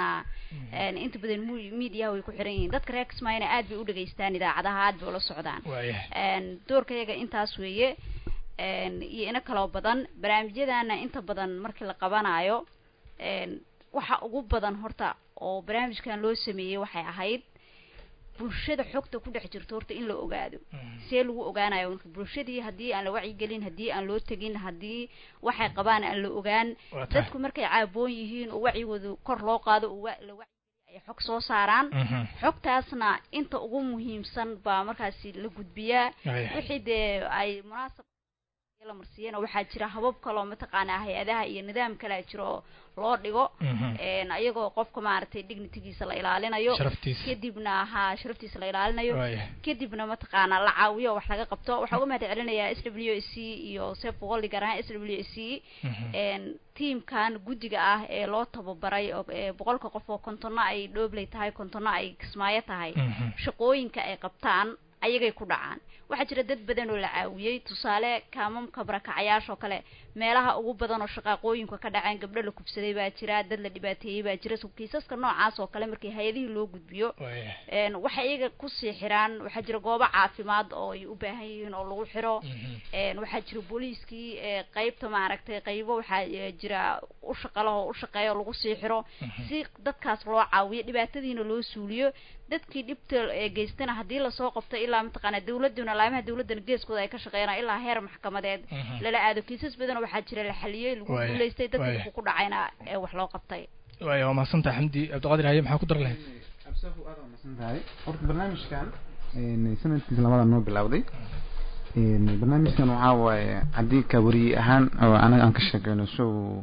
Speaker 2: een inta badan media way ku xiran yihiin dadka reer Kismaayona aad bay u dhageystaan idaacadaha aad bay ula socdaan een doorkayaga intaas weeye een iyo ina kala badan barnaamijyadana inta badan markii la qabanayo een waxa ugu badan horta oo barnaamijkan loo sameeyay waxay ahayd bulshada xogta ku dhex jirto horta in la ogaado see lagu ogaanayo bulshadii hadii aan la wacyi gelin hadii aan loo tagin hadii waxay qabaan aan la ogaan dadku markay caaboon yihiin oo wacyigoodu kor loo qaado oo la wacyi ay xog soo saaraan xogtaasna inta ugu muhiimsan baa markaasi la gudbiyaa wixii de ay munaasab la marsiiyeen waxa jira habab kale oo mataqaana hay'adaha iyo nidaam kale jiro loo dhigo een ayagoo qofka maartay dignitigiisa la ilaalinayo kadibna ha sharaftiisa la ilaalinayo kadibna mataqaana la caawiyo wax laga qabto waxa uu mahad celinayaa S W S C iyo Save World garan S W S C een teamkan gudiga ah ee loo tababaray oo boqolka qof oo kontona ay dhobley tahay kontona ay Kismaayo tahay shaqooyinka ay qabtaan ayagay ku dhacaan waxa jira dad badan oo la caawiyay tusaale kaamamka barakacayaasha kale meelaha ugu badan oo shaqaqooyinka ka dhacaan gabdho la kubsaday baa jira dad la dhibaateeyay baa jira kiisaska noocaas oo kale markii hay'adaha loo gudbiyo een waxa iyaga ku sii xiraan waxa jira goobo caafimaad oo ay u baahan yihiin oo lagu xiro een waxa jira booliiskii qaybta maaragtay qaybo waxa jira u shaqalo u shaqeeyo lagu sii xiro si dadkaas loo caawiyo dhibaatadiina loo suuliyo dadkii dhibta geystana hadii la soo qabto ilaa mataqaana dawladuna laamaha dawladana geeskooda ay ka shaqeeyaan ilaa heer maxkamadeed lala aado kiisas badan waxa jira la xaliyay lagu guuleystay dadka ku dhacayna ee wax loo qabtay
Speaker 1: way waa maasanta xamdi Cabdiqaadir haye maxaa ku dar lahayd
Speaker 5: absafu aad waa maasantahay horta barnaamijkan ee sanadkiisa labada noo bilowday ee barnaamijkan waxa waaye hadii ka wari ahaan oo anaga aan ka shaqeyno soo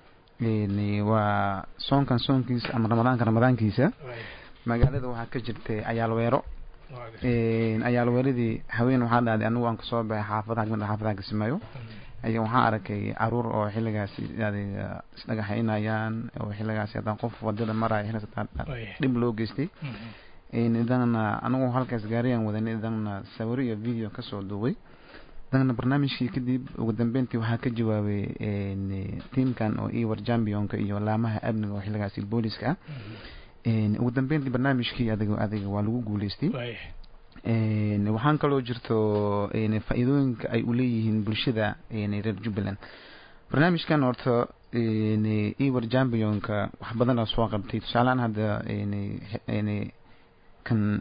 Speaker 5: ee waa soonkan soonkiisa ama ramadaanka ramadaankiisa magaalada waxa ka jirtay ayaalweero ee ayaalweeradii haween waxa dhacday anigu aan ka soo baxay xaafadaha gabadha xaafadaha Kismaayo ayaa waxa arkay aruur oo xiligaas isdhagaxaynayaan oo xiligaas hadan qof wadada maray xilsata dib loo geystay ee nidaamna anigu halkaas gaariyaan wada nidaamna sawir iyo video ka soo duubay dana barnaamijkii kadib ugu dambeyntii waxa ka jawaabay ee teamkan oo Iwar Championka iyo laamaha amniga oo xiligaas booliska een ugu dambeyntii barnaamijkii adiga adiga waa lagu guuleystay een waxaan kaloo jirto een faa'iidooyinka ay u leeyihiin bulshada een reer Jubbaland barnaamijkan horta een Iwar Championka wax badan oo soo qabtay tusaalaan hadda een een kan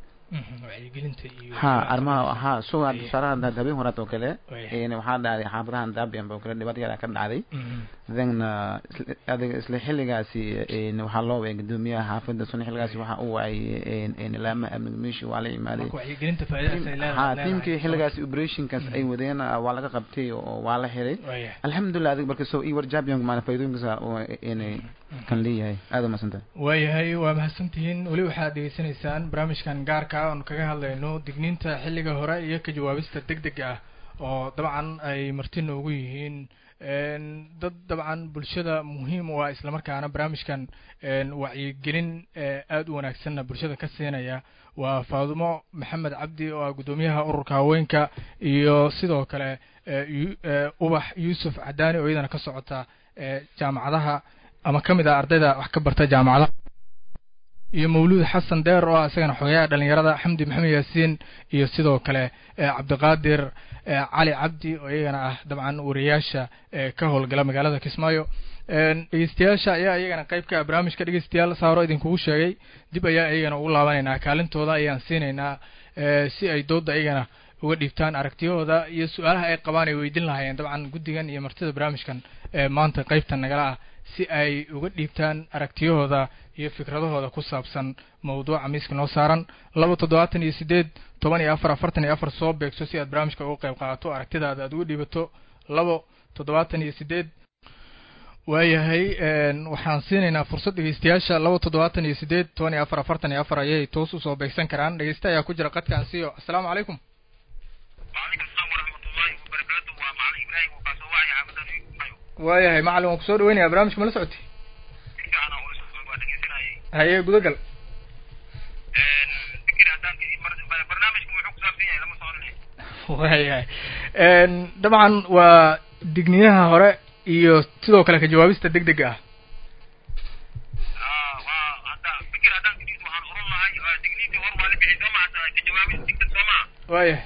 Speaker 5: ha arma ha soo aad sarada dabay horato kale ee waxa dhacay xaafadahan daabiyaan baa kale dhibaatada ka dhacday dadna adiga isla xilligaasi ee waxa loo weeyay gudoomiyaha xaafadda sun xilligaasi waxa uu waayay ee laama amniga meeshii waa la imaaday
Speaker 1: wacyigelinta faa'iidada ay leedahay
Speaker 5: ha teamkii xilligaasi operation kaas ay wadeen waa laga qabtay oo waa la xiray alxamdulillah adiga barka soo Iwar Championka maana faa'iidooyinka oo ee kan leeyahay aad ma santa
Speaker 1: waayahay waa mahadsantihiin wali waxaad degeysanaysaan barnaamijkan gaarka ah oo kaga hadlayno digniinta xilliga hore iyo ka jawaabista degdega ah oo dabcan ay martin ugu yihiin een dad dabcan bulshada muhiim u ah isla markaana barnaamijkan een wacyigelin aad u wanaagsan bulshada ka siinaya waa Faadumo Maxamed Cabdi oo gudoomiyaha ururka haweenka iyo sidoo kale Ubax Yuusuf Cadaani oo iyadana ka socota jaamacadaha ama kamid ah ardayda wax ka barta jaamacadaha iyo Mawlud Xasan Deer oo asagana xogayaha dhalinyarada Xamdi Maxamed Yaasiin iyo sidoo kale Cabdiqaadir Cali Cabdi oo iyagana ah dabcan wariyaasha ka howlgala magaalada Kismaayo een dhageystayaasha ayaa iyagana qayb ka barnaamijka dhageystayaal saaro idin kugu sheegay dib ayaa iyagana ugu laabanayna kaalintooda ayaan siinaynaa si ay doodda iyagana uga dhibtaan aragtiyahooda iyo su'aalaha ay qabaan ay weydiin lahaayeen dabcan gudigan iyo martida barnaamijkan maanta qaybtan nagala ah si ay uga dhibtaan aragtiyahooda iyo fikradahooda ku saabsan mawduuca miiska noo saaran laba toddobaatan iyo sideed toban iyo afar afartan iyo afar soo beegso si aad barnaamijka uga qayb qaadato aragtidaada aad uga dhibato laba toddobaatan iyo sideed waayahay een waxaan siinaynaa fursad dhageystayaasha laba toddobaatan iyo sideed toban iyo afar afartan iyo afar ayay toos u soo beegsan karaan dhageysta ayaa ku jira qadkaan siiyo assalaamu calaykum waayahay macallin waan kusoo dhaweynayaa barnaamijka mala socotay haye gudagal waayahay een dabcan waa digniyaha hore iyo sidoo kale ka jawaabista degdega ah وايه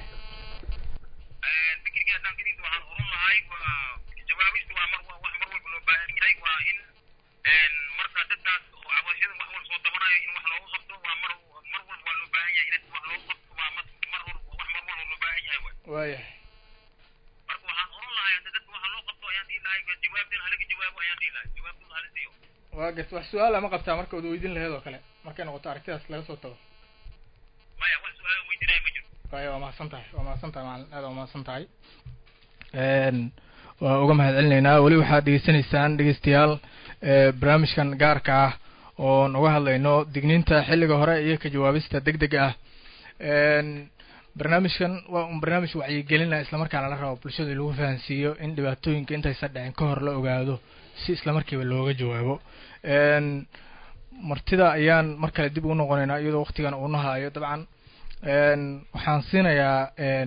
Speaker 8: فكرة كان كده وعن أورلا هاي وجوابيست ومر ومر والبلوباني هاي وإن إن مرة تدرس وعواشين وحول صوت بنا إن وحلو خبطه ومر مر والبلوباني إن وحلو خبطه ومر مر وحمر والبلوباني هاي
Speaker 1: وايه
Speaker 8: مرة وعن أورلا هاي تدرس وحلو خبطه يعني لا جواب دين عليك جواب يعني لا جواب دين على سيو
Speaker 1: واقف wax su'aal ama qabtaa marka uu weydiin lahayd oo kale markay noqoto aragtidaas laga soo tago
Speaker 8: maya wax su'aal weydiinay ma jiro
Speaker 1: waayo waa mahadsan tahay waa mahadsan tahay macallin aad waa mahadsan tahay een waa uga mahadcelinaynaa weli waxaad dhegeysanaysaan dhegeystayaal barnaamijkan gaarka ah oo uga hadlayno digniinta xilliga hore iyo ka jawaabista degdega ah een barnaamijkan waa un barnaamij wacyigelin isla markaana la rabo bulshada lagu fahansiiyo in dhibaatooyinka intaysan dhicin ka hor la ogaado si isla markiiba looga jawaabo een martida ayaan mar kale dib ugu noqonaynaa iyadoo waqtigan uu nahayo dabcan een waxaan siinayaa een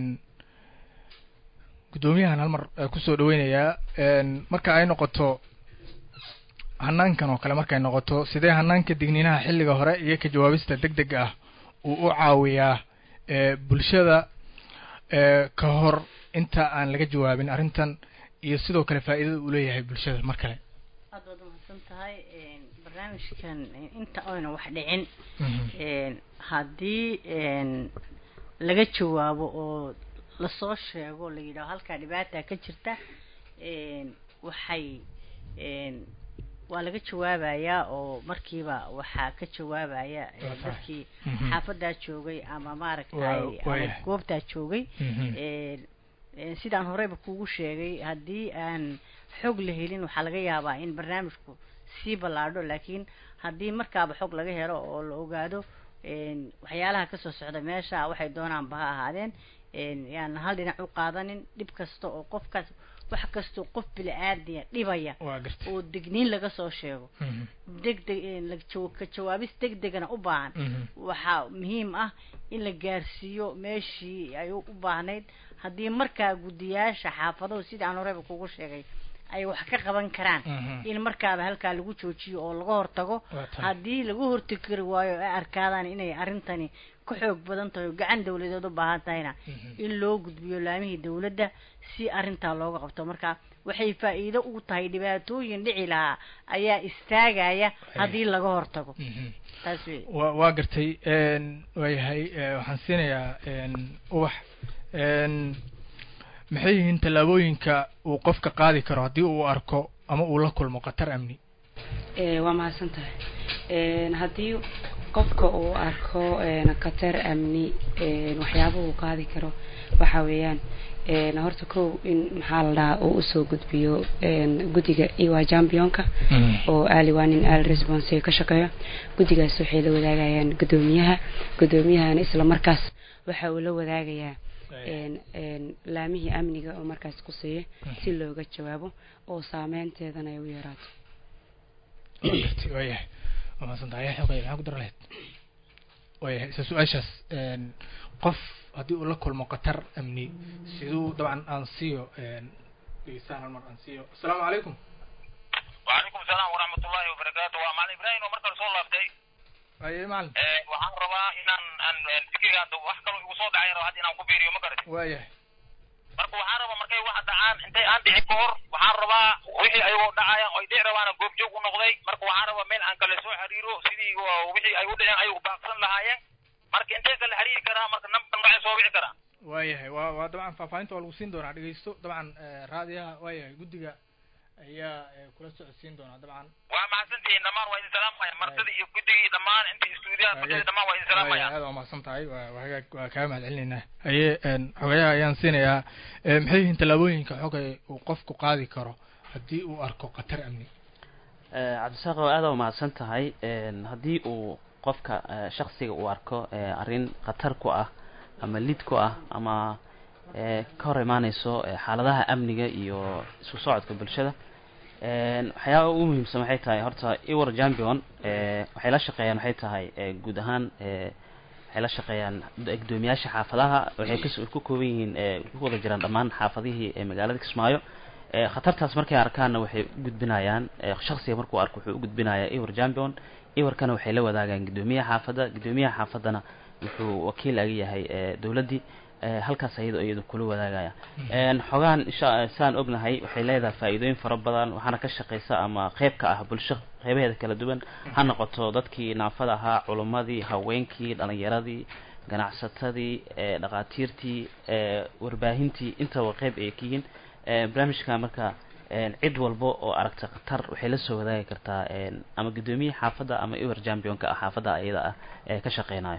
Speaker 1: gudoomiyahan hal mar ku soo dhaweynayaa een marka ay noqoto hanaankan oo kale markay noqoto sidee hanaanka digniinaha xilliga hore iyo ka jawaabista degdega ah uu u caawiyaa ee bulshada ee ka hor inta aan laga jawaabin arrintan iyo sidoo kale faa'iidada uu leeyahay bulshada mar kale
Speaker 3: aad baad mahadsan tahay een barnaamijkan inta ayna wax dhicin een haddii een laga jawaabo oo la soo sheego la yiraahdo halka dhibaata ka jirta een waxay een waa laga jawaabayaa oo markiiba waxa ka jawaabaya dadkii xaafada joogay ama maaragtay ama goobta joogay ee sidaan horeyba kuugu sheegay haddii aan xog la helin waxa laga yaabaa in barnaamijku si balaadho laakiin haddii markaaba xog laga helo oo la ogaado een waxyaalaha ka soo socda meesha waxay doonaan baha ahaadeen een yaan hal dhinac u qaadanin dhib kasta oo qofkaas wax kasto qof bil aadiya dhibaya oo digniin laga soo sheego degdeg in la ka jawaabis degdegana u baahan waxa muhiim ah in la gaarsiiyo meeshii ay u baahnayd haddii markaa gudiyaasha xaafado sida aan horeba kugu sheegay ay wax ka qaban karaan in markaaba halka lagu joojiyo oo laga hortago haddii lagu hortagi waayo ay arkaadaan inay arintani ku xoog badan tahay gacan dawladeed u baahan tahayna in loo gudbiyo laamihii dawladda si arinta looga qabto marka waxay faa'iido u tahay dhibaatooyin dhici lahaa ayaa istaagaya haddii laga hortago taas
Speaker 1: waa gartay een wayahay waxaan siinayaa een ubax een maxay yihiin tallaabooyinka uu qofka qaadi karo haddii uu arko ama uu la kulmo khatar amni
Speaker 6: ee waa mahadsan tahay een haddii qofka uu arko een khatar amni een waxyaabo uu qaadi karo waxa weeyaan een horta kow in maxaa la dhahaa uu usoo gudbiyo een guddiga iwa championka oo aaliwaanin al response ka shaqeeya guddigaas waxay la wadaagayaan gudoomiyaha gudoomiyahana isla markaas waxa uu la wadaagayaa een een laamihii amniga oo markaas ku siiyay si looga jawaabo oo saameynteedana ay u yaraato
Speaker 1: wayahay ma santahay xogay waxa ku daraleed wayahay su'aashaas een qof haddii uu la kulmo khatar amni sidoo dabcan aan siiyo een deegaan mar aan siiyo assalaamu calaykum
Speaker 8: wa calaykum asalaam wa rahmatullahi wa barakaatuh wa maal ibrahim oo markaa soo laabtay
Speaker 1: aye maal
Speaker 8: ee waxaan rabaa inaan aan fikirka wax kale ugu soo dhacay hadii inaan ku biiriyo ma garatay
Speaker 1: wayahay
Speaker 8: marka waxaan rabaa markay wax dhacaan intay aan dhicin ka hor waxaan rabaa wixii ayagoo dhacayaan oo ay dhici rabaan goob joog u noqday marka waxaan rabaa meel aan kala soo xiriiro sidii wixii ay u dhaceen ayagu baaqsan lahaayeen marka intee kala xiriiri karaa marka number ma soo wici karaa
Speaker 1: wayahay waa waa dabcan faafahinta waa lagu siin doonaa dhageysto dabcan raadiyaha wayahay guddiga ayaa kula socodsiin doonaa dabcan
Speaker 8: waa mahadsantihiin dhammaan waa idin salaamaya martida iyo guddigii dhammaan inta istuudiyaha fadhida dhammaan waa idin salaamaya
Speaker 1: aad waa mahadsan tahay waa hagaag waa kaa mahadcelinaynaa aye xogayaha ayaan siinayaa maxay yihiin tallaabooyinka xogay uu qofku qaadi karo haddii uu arko khatar amni
Speaker 4: cabdisaaq aad waa mahadsan tahay haddii uu qofka shakhsiga uu arko arrin khatar ku ah ama lid ku ah ama ka hor imaanayso xaaladaha amniga iyo isku socodka bulshada waxyaaba ugu muhiimsan waxay tahay horta iwar champion waxay la shaqeeyaan waxay tahay guud ahaan waxay la shaqeeyaan gudoomiyaasha xaafadaha waxay ku kooban yihiin ku wada jiraan dhammaan xaafadihii ee magaalada Kismaayo khatartaas markay arkaanna waxay u gudbinayaan shakhsiga markuu arko wuxuu u gudbinayaa iwar champion iwarkana waxay la wadaagaan gudoomiyaha xaafada gudoomiyaha xaafadana wuxuu wakiil aga yahay dawladii halkaas ayadu ayadu kula wadaagaya een xogaan saan ognahay waxay leedahay faa'iidooyin fara badan waxaana ka shaqeysaa ama qayb ka ah bulsho qaybaheeda kala duwan ha noqoto dadkii naafada ahaa culumadii haweenkii dhalinyaradii ganacsatadii ee dhaqaatiirtii ee warbaahintii inta waa qayb ay kiin ee barnaamijka marka een cid walba oo aragta qatar waxay la soo wadaagi kartaa een ama gudoomiye xaafada ama iwer championka xaafada ayada ah ee ka shaqeynayo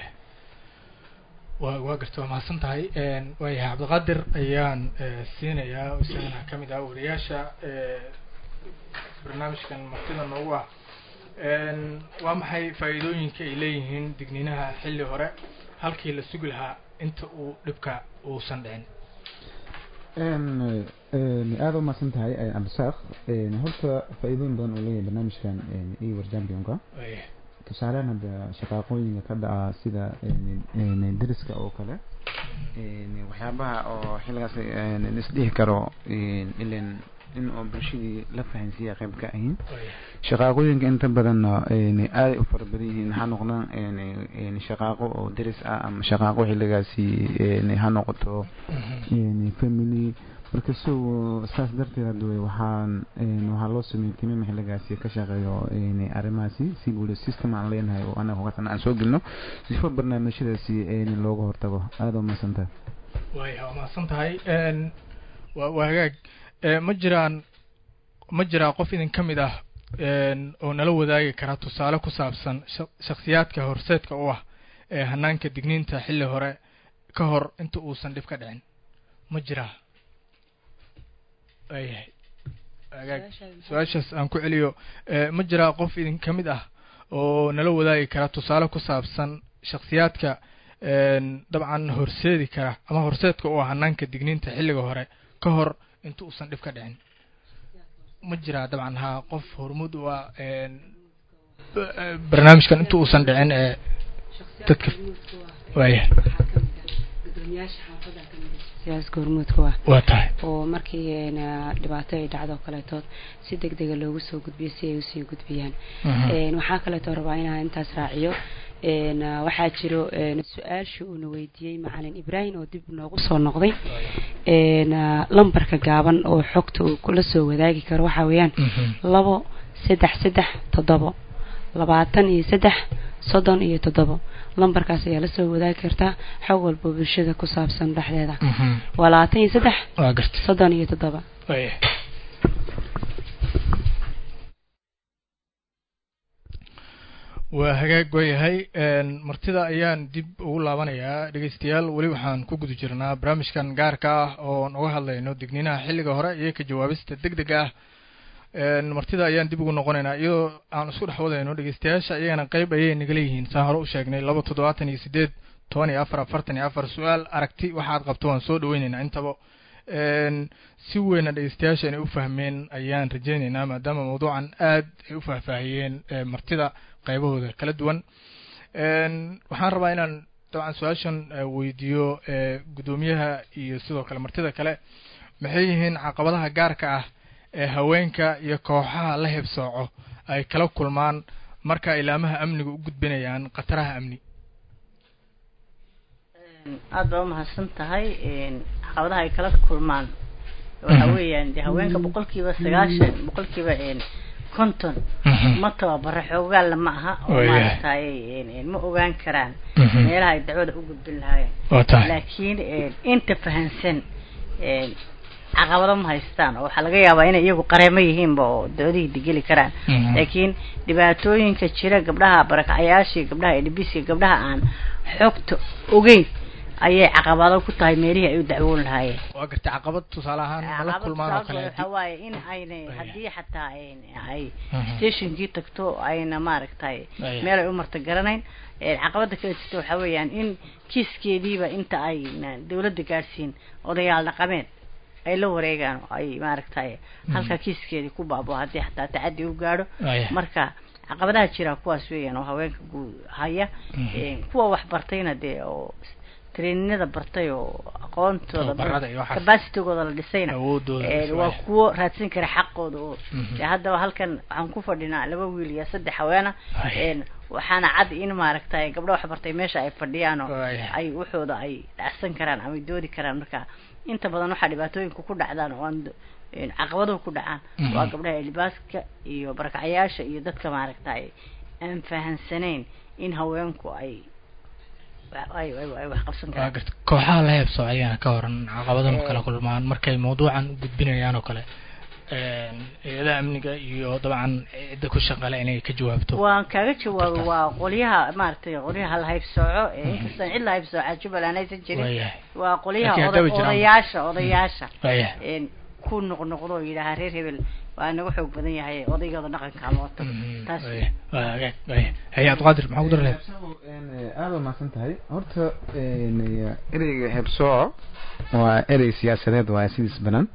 Speaker 1: waa waa gartaa ma san tahay een way Cabdiqaadir ayaan siinayaa isagana kamid ah wariyaasha ee barnaamijkan martida noogu ah een waa maxay faa'iidooyinka ay leeyihiin digniinaha xilli hore halkii la sugi lahaa inta uu dhibka uusan dhicin
Speaker 5: een een aad ma san tahay Cabdisaaq een horta faa'iidooyin badan oo leeyahay barnaamijkan een iwer championka tusaalehan hadda shaqooyinka ka dhaca sida een dariska oo kale een waxyaabaha oo xilligaas een isdhihi karo in ileen in oo bulshadii la fahansiiya qayb ka ahayn shaqooyinka inta badan een aad u farbadan yihiin ha noqdaan een een shaqo oo daris ah ama shaqo xilligaasi een ha noqoto een family marka soo saas darteed waxaan een waxa loo sameeyay timim xilligaasi ka shaqeeyo een arimaasi si uu system aan leenahay oo ana hogasan aan soo gelno si far barnaamijyadaasi een looga hortago aad u maasanta
Speaker 1: way ma san tahay een waa hagaag ma jiraan ma jiraa qof idin kamid ah een oo nala wadaagi kara tusaale ku saabsan shakhsiyaadka horseedka u ah ee hanaanka digniinta xilli hore ka hor inta uusan dhib ka dhicin ma jiraa ay hagaag su'aashaas aan ku celiyo ma jiraa qof idin kamid ah oo nala wadaagi kara tusaale ku saabsan shakhsiyaadka een dabcan horseedi kara ama horseedka u ah hanaanka digniinta xilliga hore ka hor inta uusan dhib ka dhicin ma jiraa dabcan ha qof hormud u ah een barnaamijkan inta uusan dhicin ee dadka way
Speaker 6: gudoomiyaasha xaafada kamid siyaas gormuudka waa
Speaker 1: waa tahay
Speaker 6: oo markii dhibaato ay dhacdo kale tood si degdeg ah loogu soo gudbiyo si ay u sii gudbiyaan een waxa kale oo rabaa inaan intaas raaciyo een waxa jiro een su'aasha uu weydiiyay macallin Ibrahim oo dib noogu soo noqday een lambarka gaaban oo xogta uu kula soo wadaagi karo waxa weeyaan labo saddex saddex toddoba labaatan iyo saddex soddon iyo toddoba lambarkaas ayaa la soo wadaagi kartaa xog walba bulshada ku saabsan dhaxdeeda labaatan iyo saddex
Speaker 1: waa gartay
Speaker 6: soddon iyo toddoba
Speaker 1: way waa hagaag wayahay een martida ayaan dib ugu laabanayaa dhageystayaal wali waxaan ku guda jirnaa barnaamijkan gaarka ah oo nooga hadlayno digniinaha xilliga hore iyo ka jawaabista degdega ah een martida ayaan dib ugu noqonaynaa iyadoo aan isku dhaxwadayno dhageystayaasha ayagana qayb ayay naga leeyihiin saan hore u sheegnay laba toddobaatan iyo sideed toban iyo afar afartan iyo afar su'aal aragti waxaad qabto waan soo dhaweynaynaa intaba een si weyn dhageystayaasha inay u fahmeen ayaan rajaynaynaa maadaama mawduucan aad ay u faahfaahiyeen martida qaybahooda kala duwan een waxaan rabaa inaan dabcan su'aashan weydiiyo gudoomiyaha iyo sidoo kale martida kale maxay yihiin caqabadaha gaarka ah ee haweenka iyo kooxaha la heebsooco ay kala kulmaan marka ilaamaha amniga u gudbinayaan qataraha amni
Speaker 3: aad baa mahadsan tahay een caqabadaha ay kala kulmaan waxa weeyaan haweenka boqolkiiba sagaashan boqolkiiba een konton ma tababaro xoogaal ma aha oo maartay een ma ogaan karaan meelaha ay dacwada u gudbin lahaayeen laakiin inta fahansan een caqabado ma haystaan oo waxa laga yaabaa inay iyagu qareemo yihiin oo doodii digili karaan laakiin dhibaatooyinka jira gabdhaha barakacayaashii gabdhaha edbisi gabdhaha aan xogta ogeyn ayay caqabado ku tahay meelihii ay u dacwoon lahaayeen
Speaker 1: waa gartay caqabad tusaale ahaan la kulmaan oo kale
Speaker 3: waxa waaye in ayna hadii xataa ay stationkii tagto ayna maaragtay meel ay u marta garanayn caqabada kale jirta waxa weeyaan in kiiskeediiba inta ay dawladda gaarsiin odayaal dhaqameed ay la wareegaan ay maaragtay halka kiiskeedii ku baabo hadii xataa tacadi u gaaro marka caqabadaha jira kuwaas weeyaan oo haweenka haya kuwa wax bartayna de oo traininada bartay oo aqoontooda capacitygooda la dhisayna waa kuwo raadsan kara xaqooda oo haddaba halkan waxaan ku fadhinaa laba wiil iyo saddex haweena waxaana cad in maaragtay gabdho wax bartay meesha ay fadhiyaan oo ay wuxooda ay dhacsan karaan ama doodi karaan marka inta badan waxa dhibaatooyinku ku dhacdaan oo aan caqabado ku dhacaan waa gabdhaha libaaska iyo barakacayaasha iyo dadka maaragtay aan fahansaneyn in haweenku ay ay ay wax qabsan karaan
Speaker 1: kooxaha la heebso ayana ka horan caqabado kala kulmaan markay mawduucan u gudbinayaan oo kale iyada amniga iyo dabcan cid ku shaqale inay ka jawaabto
Speaker 3: waan kaaga jawaabo waa qoliyaha maartay qoliyaha la heebsooco ee inkasta cid la heebsooco Jubbaland aysan jirin waa qoliyaha odayaasha odayaasha een ku noqnoqdo ilaa reer hebel waa nagu xoog badan yahay odaygooda dhaqanka mooto taas
Speaker 1: waa hay'ad qadir maxaa u darleed
Speaker 5: een aad ma santahay horta een ereyga heebsooco waa erey siyaasadeed waa sidis banan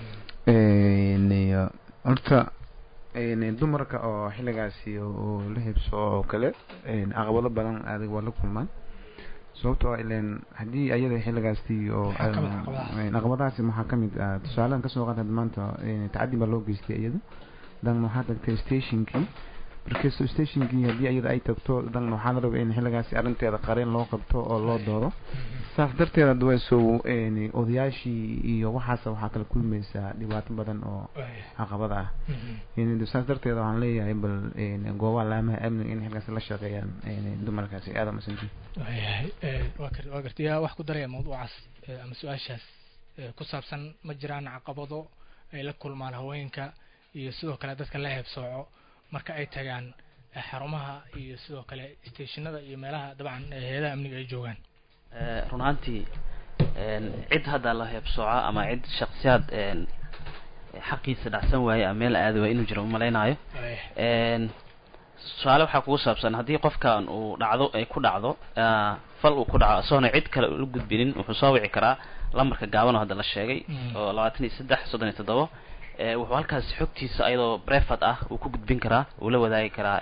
Speaker 5: een horta een dumarka oo xilligaasi oo la heebsooco oo kale een caqabado badan adag waa la kulmaan sababtoo ah ileen haddii ayada xilligaasti oo caqabadahaasi maxaa ka mid ah tusaalahan kasoo qaata maanta tacaddi baa loo geystay iyada dan waxaa tagtay stationkii markasta stationkii haddii ayada ay tagto dan waxaa la rabaa in xilligaasi arrinteeda qareen loo qabto oo loo doodo saas darteed hadda way soo odayaashii iyo waxaas waxaa kala kulmaysaa dhibaato badan oo caqabada ah in saas darteed waxaan leeyahay bal goobaha laamaha amniga in xilligaasi la shaqeeyaan dumarkaasi aad ama santi
Speaker 1: waa kar waa gartiya wax ku daraya mawduucaas ama su'aashaas ku saabsan ma jiraan caqabado ay la kulmaan haweenka iyo sidoo kale dadka la heebsooco marka ay tagaan xarumaha iyo sidoo kale stationada iyo meelaha dabcan hay'adaha amniga ay joogaan
Speaker 4: run ahaantii cid hadda la heebsooco ama cid shakhsiyaad xaqiisa dhacsan waaye ama meel aad waa inuu jiro umaleynaayo su'aalo waxaa kugu saabsan haddii qofkan uu dhacdo ay ku dhacdo fal uu ku dhaco asoona cid kale u gudbinin wuxuu soo wici karaa lambarka gaaban oo hadda la sheegay oo labaatan iyo saddex soddon iyo toddoba wuxuu halkaas xogtiisa ayadoo brevat ah uu ku gudbin karaa uu la wadaagi karaa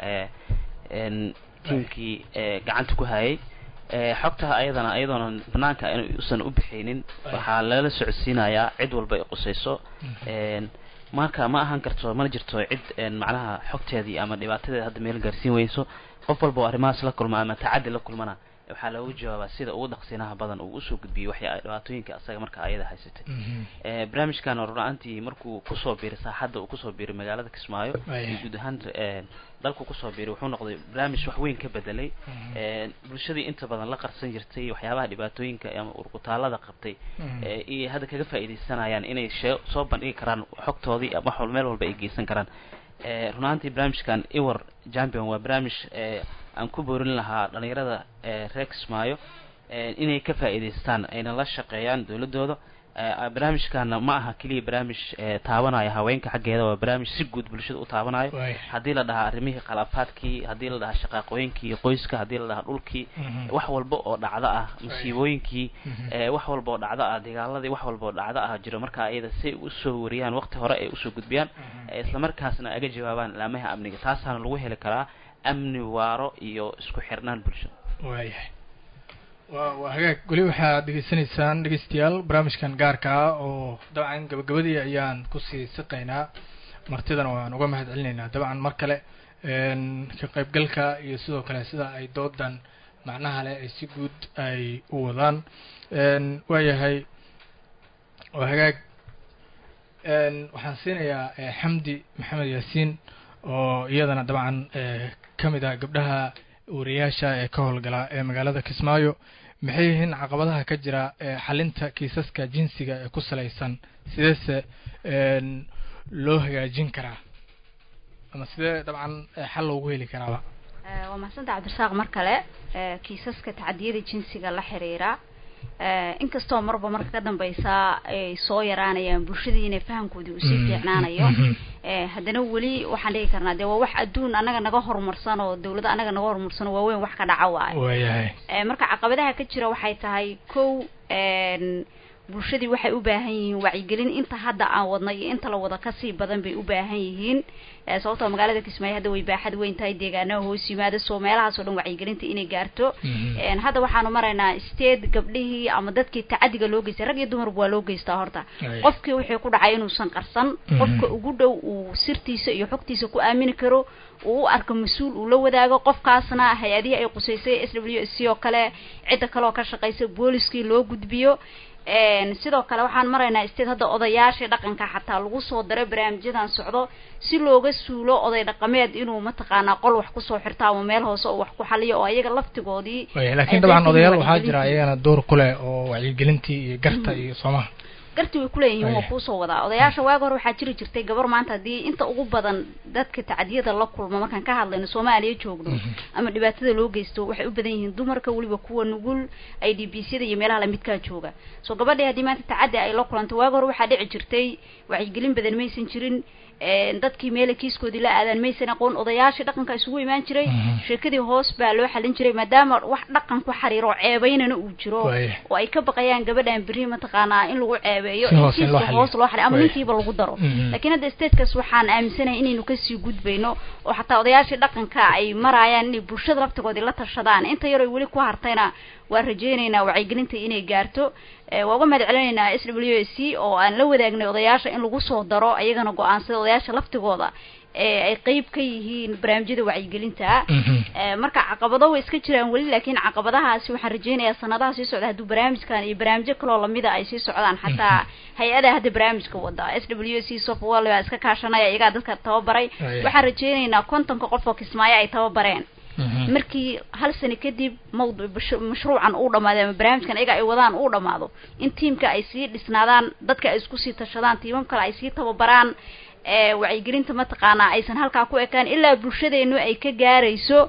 Speaker 4: tiimkii gacanta ku hayay xogtaha ayadana ayadoona banaanka usan u bixinin waxaa lala socodsiinayaa cid walba ay qusayso marka ma ahan karto mana jirto cid macnaha xogteedii ama dhibaatadeeda hadda meel gaarsiin weyso qof walba oo arrimahaas la kulma ama tacaddi la kulmana waxaa loogu jawaabaa sida ugu dhaqsiinaha badan uu usoo gudbiyey waxay dhibaatooyinka asaga marka ayada haysatay barnaamijkan run ahaantii markuu kusoo biiray saaxadda uu kusoo biiray magaalada Kismaayo guud ahaan dalku kusoo biiray wuxuu noqday barnaamij wax weyn ka bedelay bulshadii inta badan la qarsan jirtay waxyaabaha dhibaatooyinka ama urqutaalada qabtay iyo hadda kaga faa'iideysanayaan inay soo bandhigi karaan xogtoodii ama wax meel walba ay geysan karaan run ahaantii barnaamijkan iwar champion waa barnaamij aan ku boorin lahaa dhalinyarada reer Kismaayo inay ka faa'iideystaan ayna la shaqeeyaan dawladooda barnaamijkana ma aha kaliya barnaamij taabanaya haweenka xaggeeda waa barnaamij si guud bulshada u taabanayo haddii la dhahaa arrimihii qalaafaadkii haddii la dhahaa shaqaaqooyinkii qoyska haddii la dhahaa dhulkii wax walba oo dhacdo ah musiibooyinkii wax walba oo dhacdo ah dagaaladii wax walba oo dhacdo ah jiro marka ayada si u soo wariyaan waqti hore ay u soo gudbiyaan isla markaasna aga jawaabaan laamaha amniga taasaana lagu heli karaa amni waaro iyo isku xirnaan bulshada
Speaker 1: waayahay waa waa hagaag weli waxaad dhegeysanaysaan dhegeystayaal barnaamijkan gaarka ah oo dabcan gabagabadii ayaan kusii siqaynaa martidana waan uga mahad celinaynaa dabcan mar kale ka qaybgalka iyo sidoo kale sida ay doodan macnaha leh ay si guud ay u wadaan waayahay waa hagaag waxaan siinayaa xamdi maxamed yaasiin oo iyadana dabcan kamid ah gabdhaha wariyaasha ee ka howlgala ee magaalada Kismaayo maxay yihiin caqabadaha ka jira xalinta kiisaska jinsiga ee ku salaysan sideese loo hagaajin karaa ama sidee dabcan xal loogu heli karaaba
Speaker 2: waa mahadsantahay Cabdirasaaq mar kale kiisaska tacadiyada jinsiga la xiriira inkastoo marba marka ka dambaysa ay soo yaraanayaan bulshadii inay fahamkoodii u sii fiicnaanayo haddana weli waxaan dhigi karnaa dee waa wax adduun anaga naga horumarsan oo dawladda anaga naga horumarsan oo waaweyn wax ka dhaca waaye marka caqabadaha ka jira waxay tahay kow bulshadii waxay u baahan yihiin wacyigelin inta hadda aan wadnay iyo inta la wada kasii badan bay u baahan yihiin sababtoo magaalada Kismaayo hadda way baaxad weyn tahay deegaanaha hoos yimaada Soomaaliyaas oo dhan wacyigelinta inay gaarto een hadda waxaanu maraynaa state gabdhihii ama dadkii tacadiga loo geystay rag iyo dumar waa loo geystaa horta qofkii wixii ku dhacay inuu san qarsan qofka ugu dhow uu sirtiisa iyo xogtiisa ku aamini karo uu arko mas'uul uu la wadaago qofkaasna hay'adihii ay qusaysay S W S C oo kale cid kale oo ka shaqeysa booliskii loo gudbiyo een sidoo kale waxaan maraynaa isteed hadda odayaasha dhaqanka xataa lagu soo daray barnaamijyadan socdo si looga suulo oday dhaqameed inuu mataqaanaa qol wax ku soo xirtaa ama meel hoose oo wax ku xaliyo oo ayaga laftigoodii
Speaker 1: laakiin dabcan odayaal waxaa jira ayagana door ku leh oo wacyigelintii iyo garta iyo Soomaha
Speaker 2: garti way ku leeyihiin oo ku soo wada odayaasha waaga hore waxaa jiri jirtay gabar maanta hadii inta ugu badan dadka tacadiyada la kulma markaan ka hadlayno Soomaaliya joogno ama dhibaatada loo geysto waxay u badan yihiin dumarka waliba kuwa nugul I D B C-da iyo meelaha la midka jooga soo gabadha hadii maanta tacadi ay la kulanto waaga hore waxaa dhici jirtay wacyigelin badan ma aysan jirin ee dadkii meel kiiskoodii la aadan maysan aqoon odayaasha dhaqanka isugu imaan jiray sheekadii hoos baa loo xalin jiray maadaama wax dhaqan ku xariiro ceebaynana uu jiro oo ay ka baqayaan gabadhan bari ma taqaanaa in lagu ceebeeyo in hoos loo xalin ama intiiba lagu daro laakiin hadda statekas waxaan aaminsanahay inaynu ka sii gudbayno oo xataa odayaasha dhaqanka ay marayaan in bulshada laftigoodii la tashadaan inta yar ay wali ku hartayna waa rajaynaynaa wacyigelinta inay gaarto waa uga mahadcelinaynaa S W S C oo aan la wadaagnay odayaasha in lagu soo daro ayagana go'aansada odayaasha laftigooda ee ay qayb ka yihiin barnaamijyada wacyigelinta ee marka caqabado way iska jiraan wali laakiin caqabadahaasi waxaan rajaynayaa sanadaha sii socda haduu barnaamijkan iyo barnaamijyo kale oo lamida ay sii socdaan xataa hay'adaha hadda barnaamijka wada S W S C software waa iska kaashanaya iyaga dadka tababaray waxaan rajaynaynaa kontonka qof oo Kismaayo ay tababareen markii hal sano kadib mawduuc mashruucan uu dhamaado ama barnaamijkan iyaga ay wadaan uu dhamaado in tiimka ay sii dhisnaadaan dadka ay isku sii tashadaan tiimam kale ay sii tababaraan ee wacyigelinta ma taqaanaa aysan halka ku ekaan ilaa bulshadeenu ay ka gaarayso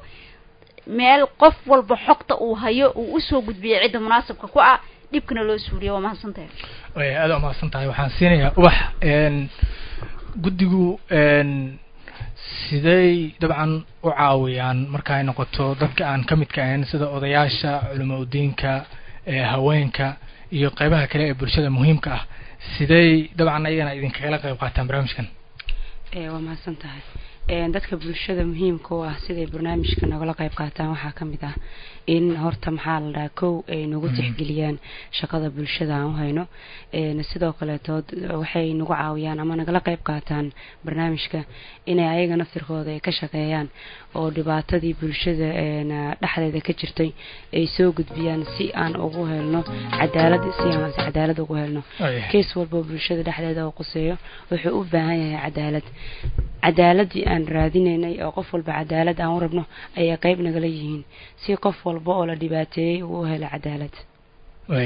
Speaker 2: meel qof walba xogta uu hayo uu u soo gudbiyo cid munaasabka ku ah dibkana loo suuliyo waa mahadsantahay
Speaker 1: way aad u mahadsantahay waxaan siinayaa ubax een gudigu een siday dabcan u caawiyaan marka ay noqoto dadka aan ka midka ahayn sida odayaasha culimada ee haweenka iyo qaybaha kale ee bulshada muhiimka ah siday dabcan ayagana idin kala qayb qaataan barnaamijkan
Speaker 6: ee waa mahadsantahay ee dadka bulshada muhiimka ah sida barnaamijkan nagala qayb qaataan waxa kamid ah in horta maxaa la dhahaa kow ay nagu tixgeliyaan shaqada bulshada aan hayno ee sidoo kale tood waxay nagu caawiyaan ama nagala qayb qaataan barnaamijka inay ayaga naftirkooda ay ka shaqeeyaan oo dhibaatadii bulshada ee dhaxdeeda ka jirtay ay soo gudbiyaan si aan ugu helno cadaalad si aan cadaalad ugu helno case walba bulshada dhaxdeeda oo qoseeyo wuxuu u baahan yahay cadaalad cadaaladii aan raadinaynay oo qof walba cadaalad aan u rabno ayaa qayb nagala yihiin si qof walba oo la dhibaateeyay uu helo cadaalad
Speaker 1: way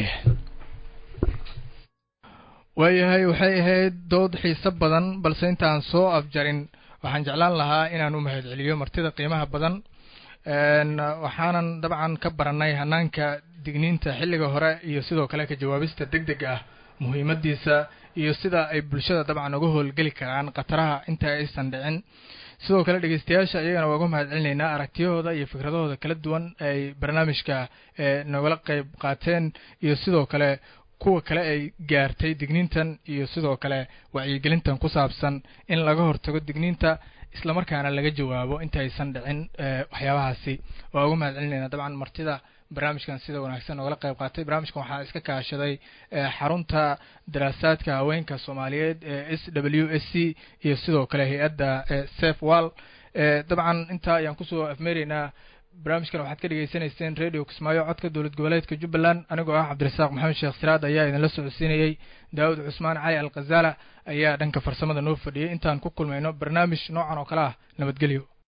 Speaker 1: wayahay waxay ahayd dood xiiso badan balse intaan soo afjarin waxaan jeclaan lahaa inaan u mahadceliyo martida qiimaha badan een waxaanan dabcan ka baranay hanaanka digniinta xilliga hore iyo sidoo kale ka jawaabista degdega ah muhiimadiisa iyo sida ay bulshada dabcan uga howlgali karaan qataraha inta aysan dhicin sidoo kale dhageystayaasha iyagana waa uga mahadcelinaynaa aragtiyahooda iyo fikradahooda kala duwan ay barnaamijka ee nagala qayb qaateen iyo sidoo kale kuwa kale ay gaartay digniintan iyo sidoo kale wacyigelintan ku saabsan in laga hortago digniinta isla markaana laga jawaabo inta aysan dhicin waxyaabahaasi waa uga mahadcelinaynaa dabcan martida barnaamijkan sida wanaagsan oo la qayb qaatay barnaamijkan waxaa iska kaashaday xarunta daraasaadka haweenka Soomaaliyeed ee S W S C iyo sidoo kale hay'adda Safe Wall dabcan inta ayaan ku soo afmeeraynaa barnaamijkan waxaad ka dhageysanayseen radio Kismaayo codka dawlad goboleedka Jubbaland anigoo ah Cabdirasaaq Maxamed Sheekh Siraad ayaa idin la socodsiinayay Daawud Cusmaan Cali Al-Qazala ayaa dhanka farsamada noo fadhiyay intaan ku kulmayno barnaamij noocan oo kale ah nabadgelyo